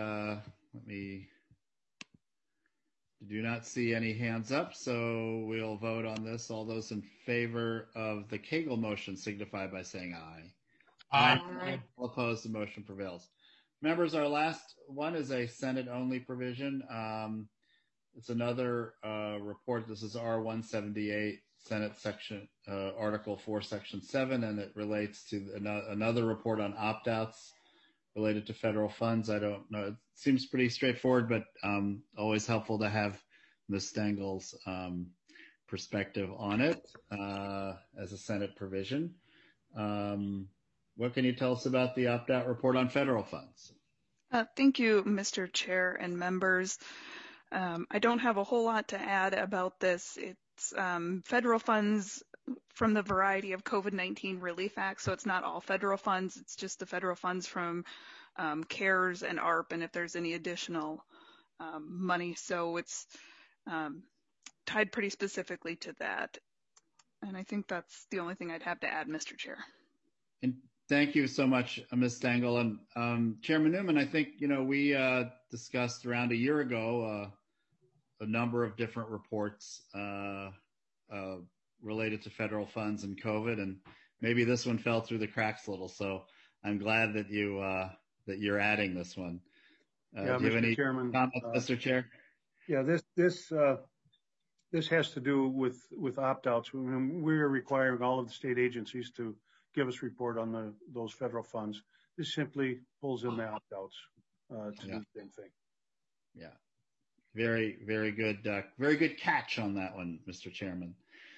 do not see any hands up, so we'll vote on this. All those in favor of the Cagle motion signify by saying aye. Aye. All opposed, the motion prevails. Members, our last one is a Senate-only provision. It's another report. This is R178, Senate Section, Article 4, Section 7, and it relates to another report on opt-outs related to federal funds. I don't know. It seems pretty straightforward, but always helpful to have Ms. Stengel's perspective on it as a Senate provision. What can you tell us about the opt-out report on federal funds? Thank you, Mr. Chair and members. I don't have a whole lot to add about this. It's federal funds from the variety of COVID-19 Relief Act, so it's not all federal funds. It's just the federal funds from CARES and ARP, and if there's any additional money. So it's tied pretty specifically to that. And I think that's the only thing I'd have to add, Mr. Chair. And thank you so much, Ms. Stengel. And Chairman Newman, I think, we discussed around a year ago a number of different reports related to federal funds and COVID, and maybe this one fell through the cracks a little. So I'm glad that you're adding this one. Yeah, do you have any comments, Mr. Chair? Yeah, this has to do with opt-outs. We're requiring all of the state agencies to give us report on those federal funds. This simply pulls in the opt-outs to do the same thing. Yeah, very, very good. Very good catch on that one, Mr. Chairman.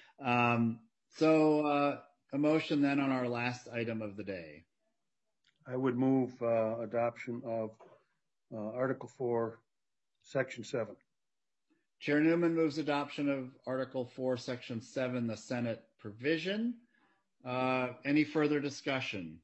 So a motion then on our last item of the day. I would move adoption of Article 4, Section 7. Chair Newman moves adoption of Article 4, Section 7, the Senate provision. Any further discussion?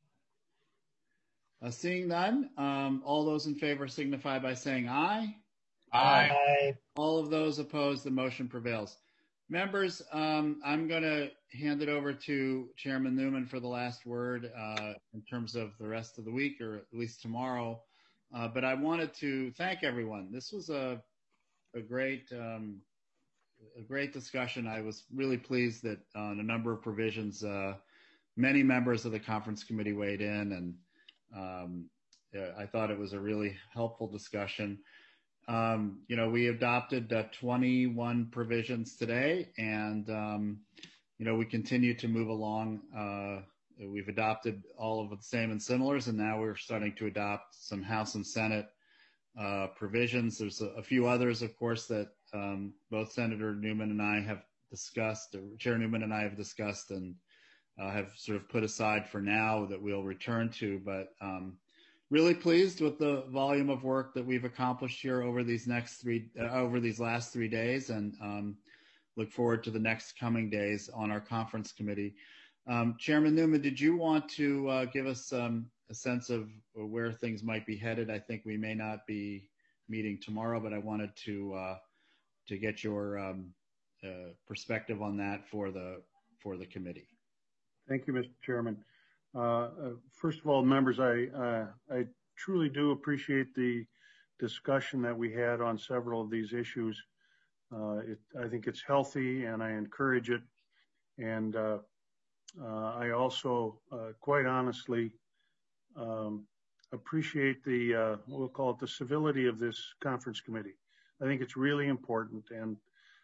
Seeing none, all those in favor signify by saying aye. Aye. All of those opposed, the motion prevails. Members, I'm going to hand it over to Chairman Newman for the last word in terms of the rest of the week, or at least tomorrow. But I wanted to thank everyone. This was a great discussion. I was really pleased that on a number of provisions, many members of the conference committee weighed in, and I thought it was a really helpful discussion. We adopted 21 provisions today, and we continue to move along. We've adopted all of the same and similars, and now we're starting to adopt some House and Senate provisions. There's a few others, of course, that both Senator Newman and I have discussed, or Chair Newman and I have discussed, and have sort of put aside for now that we'll return to. But really pleased with the volume of work that we've accomplished here over these last 3 days, and look forward to the next coming days on our conference committee. Chairman Newman, did you want to give us a sense of where things might be headed? I think we may not be meeting tomorrow, but I wanted to get your perspective on that for the committee. Thank you, Mr. Chairman. First of all, members, I truly do appreciate the discussion that we had on several of these issues. I think it's healthy, and I encourage it. And I also, quite honestly, appreciate we'll call it the civility of this conference committee. I think it's really important, and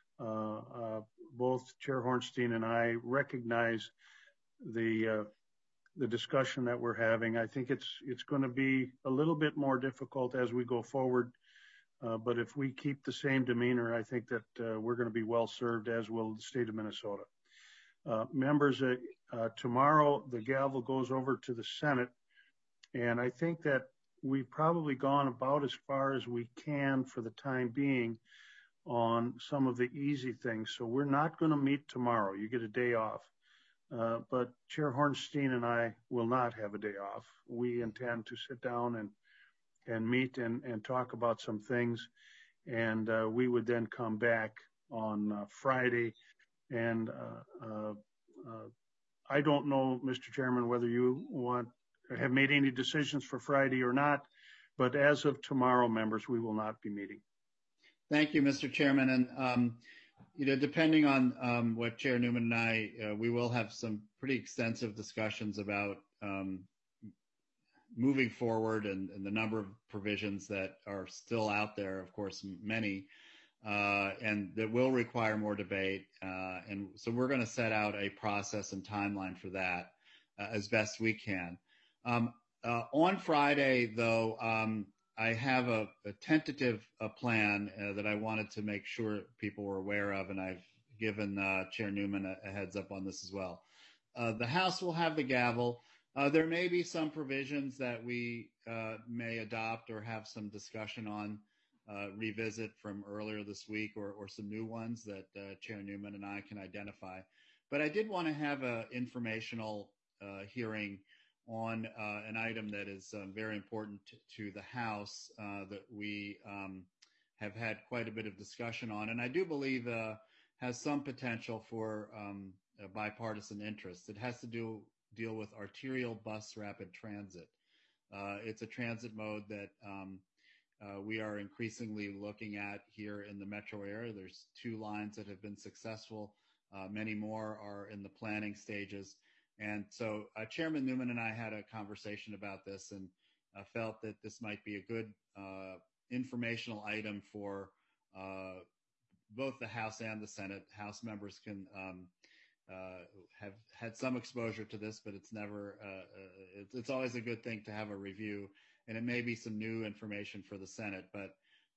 both Chair Hornstein and I recognize the discussion that we're having. I think it's going to be a little bit more difficult as we go forward, but if we keep the same demeanor, I think that we're going to be well served, as will the state of Minnesota. Members, tomorrow the gavel goes over to the Senate, and I think that we've probably gone about as far as we can for the time being on some of the easy things. So we're not going to meet tomorrow. You get a day off. But Chair Hornstein and I will not have a day off. We intend to sit down and meet and talk about some things. And we would then come back on Friday. And I don't know, Mr. Chairman, whether you have made any decisions for Friday or not. But as of tomorrow, members, we will not be meeting. Thank you, Mr. Chairman. And depending on what Chair Newman and I, we will have some pretty extensive discussions about moving forward and the number of provisions that are still out there, of course, many, and that will require more debate. And so we're going to set out a process and timeline for that as best we can. On Friday, though, I have a tentative plan that I wanted to make sure people were aware of, and I've given Chair Newman a heads up on this as well. The House will have the gavel. There may be some provisions that we may adopt or have some discussion on, revisit from earlier this week, or some new ones that Chair Newman and I can identify. But I did want to have an informational hearing on an item that is very important to the House that we have had quite a bit of discussion on, and I do believe has some potential for a bipartisan interest. It has to deal with arterial bus rapid transit. It's a transit mode that we are increasingly looking at here in the metro area. There's 2 lines that have been successful. Many more are in the planning stages. And so Chairman Newman and I had a conversation about this, and felt that this might be a good informational item for both the House and the Senate. House members can have had some exposure to this, but it's never, it's always a good thing to have a review, and it may be some new information for the Senate. But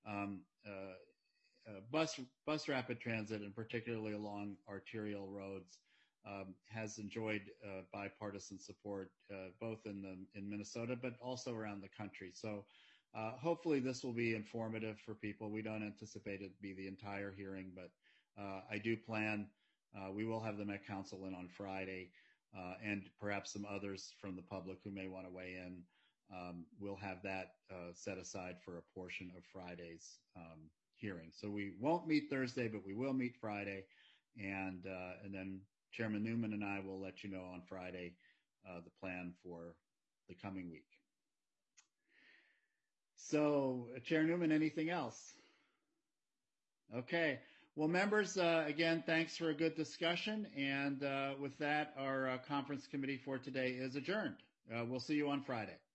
bus rapid transit, and particularly along arterial roads, has enjoyed bipartisan support both in Minnesota, but also around the country. So hopefully this will be informative for people. We don't anticipate it to be the entire hearing, but I do plan, we will have the Met Council in on Friday, and perhaps some others from the public who may want to weigh in. We'll have that set aside for a portion of Friday's hearing. So we won't meet Thursday, but we will meet Friday. And then Chairman Newman and I will let you know on Friday the plan for the coming week. So, Chair Newman, anything else? Okay. Well, members, again, thanks for a good discussion. And with that, our conference committee for today is adjourned. We'll see you on Friday.